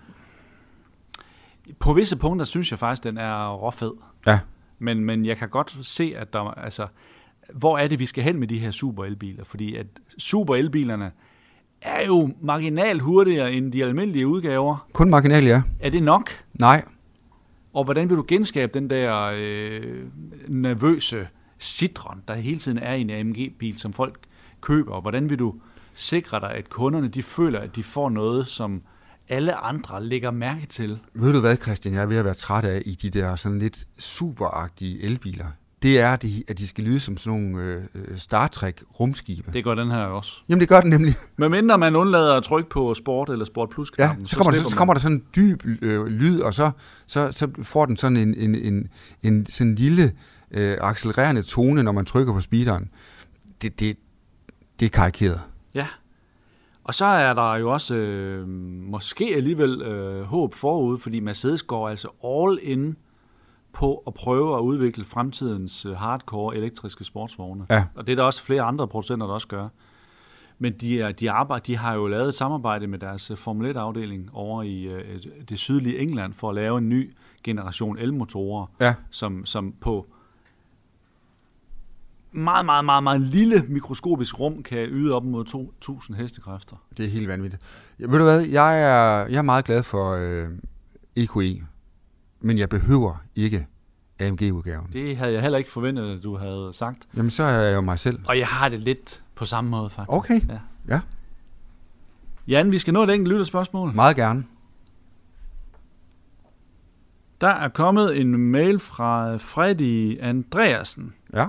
På visse punkter synes jeg faktisk, den er råfed. Ja. Men jeg kan godt se, at der, altså, hvor er det, vi skal hen med de her super-elbiler? Fordi at super-elbilerne er jo marginalt hurtigere end de almindelige udgaver. Kun marginalt, ja. Er det nok? Nej. Og hvordan vil du genskabe den der nervøse citron, der hele tiden er i en AMG-bil, som folk køber? Og hvordan vil du sikre dig, at kunderne de føler, at de får noget, som alle andre lægger mærke til? Ved du hvad, Christian, jeg er ved at være træt af i de der sådan lidt superagtige elbiler. Det er, at de skal lyde som sådan nogle Star Trek-rumskibe. Det gør den her også. Jamen, det gør den nemlig. Men mindre man undlader at trykke på Sport eller Sport Plus-knappen. Ja, så kommer der sådan en dyb lyd, og så får den sådan en sådan lille accelererende tone, når man trykker på speederen. Det er karikeret. Ja. Og så er der jo også måske alligevel håb forud, fordi Mercedes går altså all in på at prøve at udvikle fremtidens hardcore elektriske sportsvogne. Ja. Og det er der også flere andre producenter, der også gør. Men de har jo lavet et samarbejde med deres Formel 1-afdeling over i det sydlige England for at lave en ny generation elmotorer, som på meget, meget, meget, meget lille mikroskopisk rum kan yde op mod 2.000 hestekræfter. Det er helt vanvittigt. Ved du hvad, jeg er meget glad for EQE, men jeg behøver ikke AMG-udgaven. Det havde jeg heller ikke forventet, at du havde sagt. Jamen, så er jeg jo mig selv. Og jeg har det lidt på samme måde, faktisk. Okay, ja. Jan, vi skal nå et enkelt lytterspørgsmål. Meget gerne. Der er kommet en mail fra Freddy Andreasen. Ja.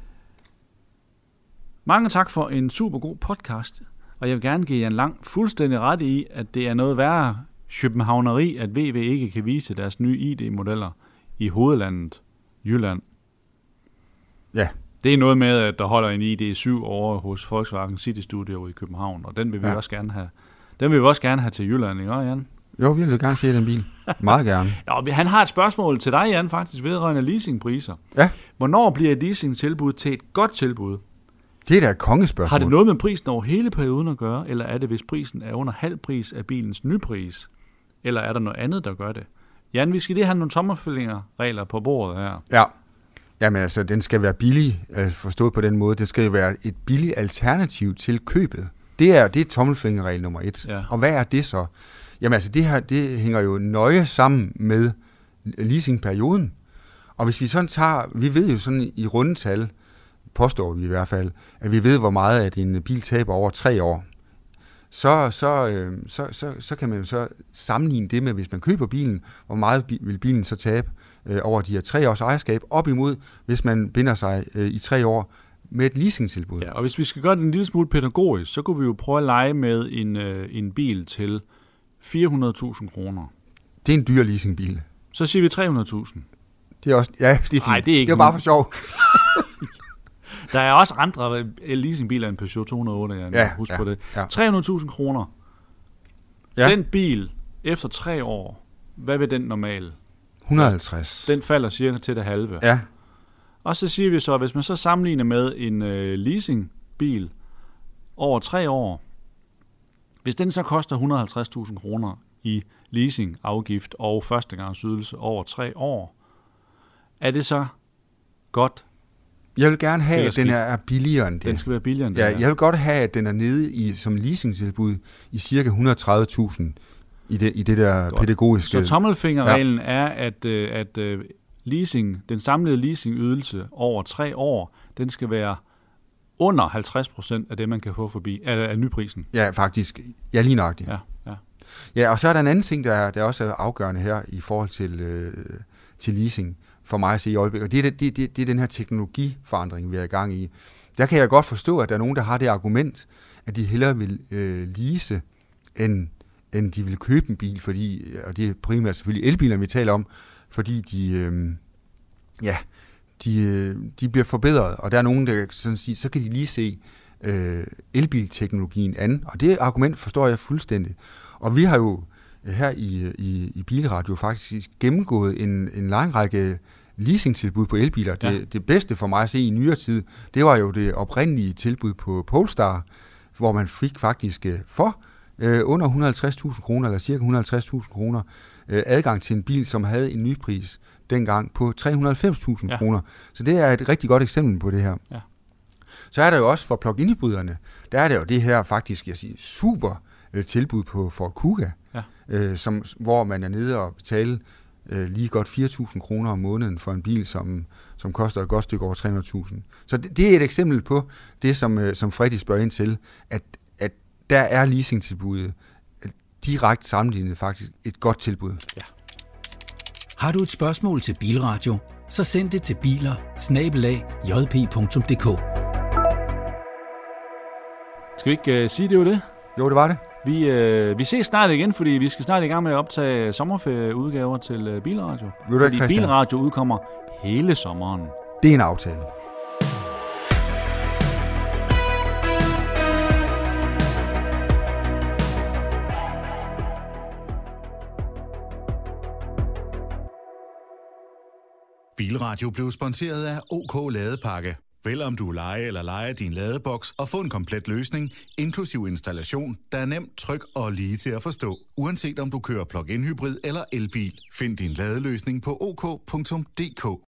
Mange tak for en super god podcast, og jeg vil gerne give Jan Lang fuldstændig ret i, at det er noget værre københavneri, at VW ikke kan vise deres nye ID-modeller i hovedlandet Jylland. Ja. Det er noget med, at der holder en ID7 over hos Volkswagen City Studio i København, og den vil vi også gerne have. Den vil vi også gerne have til Jylland, ikke, Jan? Jo, vi vil gerne se den bil. Meget gerne. Nå, han har et spørgsmål til dig, Jan, faktisk vedrørende leasingpriser. Ja. Hvornår bliver et leasingtilbud til et godt tilbud? Det er da et kongespørgsmål. Har det noget med prisen over hele perioden at gøre, eller er det, hvis prisen er under halv pris af bilens nypris? Eller er der noget andet, der gør det? Jan, vi skal lige have nogle tommelfingerregler på bordet her. Ja. Jamen altså, den skal være billig, forstået på den måde. Det skal jo være et billigt alternativ til købet. Det er tommelfingerregel nummer 1. Ja. Og hvad er det så? Jamen altså, det hænger jo nøje sammen med leasingperioden. Og hvis vi sådan tager, vi ved jo sådan i rundetal, påstår vi i hvert fald, at vi ved, hvor meget at en bil taber over 3 år. Så kan man jo så sammenligne det med, hvis man køber bilen, hvor meget vil bilen så tabe over de her 3 års ejerskab, op imod, hvis man binder sig i 3 år med et leasingtilbud. Ja, og hvis vi skal gøre det en lille smule pædagogisk, så kunne vi jo prøve at lege med en bil til 400.000 kroner. Det er en dyr leasingbil. Så siger vi 300.000. Det er også, ja, det er fint. Nej, det er ikke. Det er bare for sjov. Der er også andre leasingbiler end Peugeot 208, jeg husker på det. Ja. 300.000 kroner. Ja. Den bil, efter 3 år, hvad vil den normale? 150. Den falder cirka til det halve. Ja. Og så siger vi så, at hvis man så sammenligner med en leasingbil over 3 år, hvis den så koster 150.000 kroner i leasingafgift og førstegangsydelse over 3 år, er det så godt? Jeg vil gerne have, at den er billigere end det. Den skal være billigere end det. Ja, jeg vil godt have, at den er nede som leasingtilbud i cirka 130.000 i det der godt. Pædagogiske. Så tommelfingerreglen er, at leasing, den samlede leasingydelse over 3 år, den skal være under 50% af det, man kan få forbi af nyprisen. Ja, faktisk. Ja, lige nøjagtigt. Ja. Ja, og så er der en anden ting, der også er afgørende her i forhold til leasing for mig at se i øjeblikket, og det er den her teknologiforandring, vi er i gang i. Der kan jeg godt forstå, at der er nogen, der har det argument, at de hellere vil lease, end de vil købe en bil, fordi, og det er primært selvfølgelig elbiler, vi taler om, fordi de bliver forbedret, og der er nogen, der sådan sige, så kan de lige se elbilteknologien an, og det argument forstår jeg fuldstændig. Og vi har jo her i Bilradio faktisk gennemgået en lang række leasingtilbud på elbiler. Ja. Det bedste for mig at se i nyere tid, det var jo det oprindelige tilbud på Polestar, hvor man fik faktisk for under 150.000 kroner, eller cirka 150.000 kroner, adgang til en bil, som havde en nypris dengang på 390.000 kroner. Så det er et rigtig godt eksempel på det her. Ja. Så er der jo også for plug-in-hybriderne, der er det jo det her faktisk, super tilbud på Ford Kuga, hvor man er nede og betale lige godt 4.000 kroner om måneden for en bil, som koster et godt stykke over 300.000. Så det er et eksempel på det, som Freddy spørger ind til, at der er leasingtilbuddet direkte sammenlignet faktisk et godt tilbud. Ja. Har du et spørgsmål til Bilradio, så send det til biler@jp.dk. Skal vi ikke sige, det var det? Jo, det var det. Vi ses snart igen, fordi vi skal snart i gang med at optage sommerferieudgaver til Bilradio. Fordi Bilradio udkommer hele sommeren. Det er en aftale. Bilradio blev sponsoreret af OK Ladepakke. Vælg om du lejer eller lejer din ladeboks og få en komplet løsning, inklusiv installation, der er nemt, tryg og lige til at forstå. Uanset om du kører plug-in hybrid eller elbil, find din ladeløsning på ok.dk.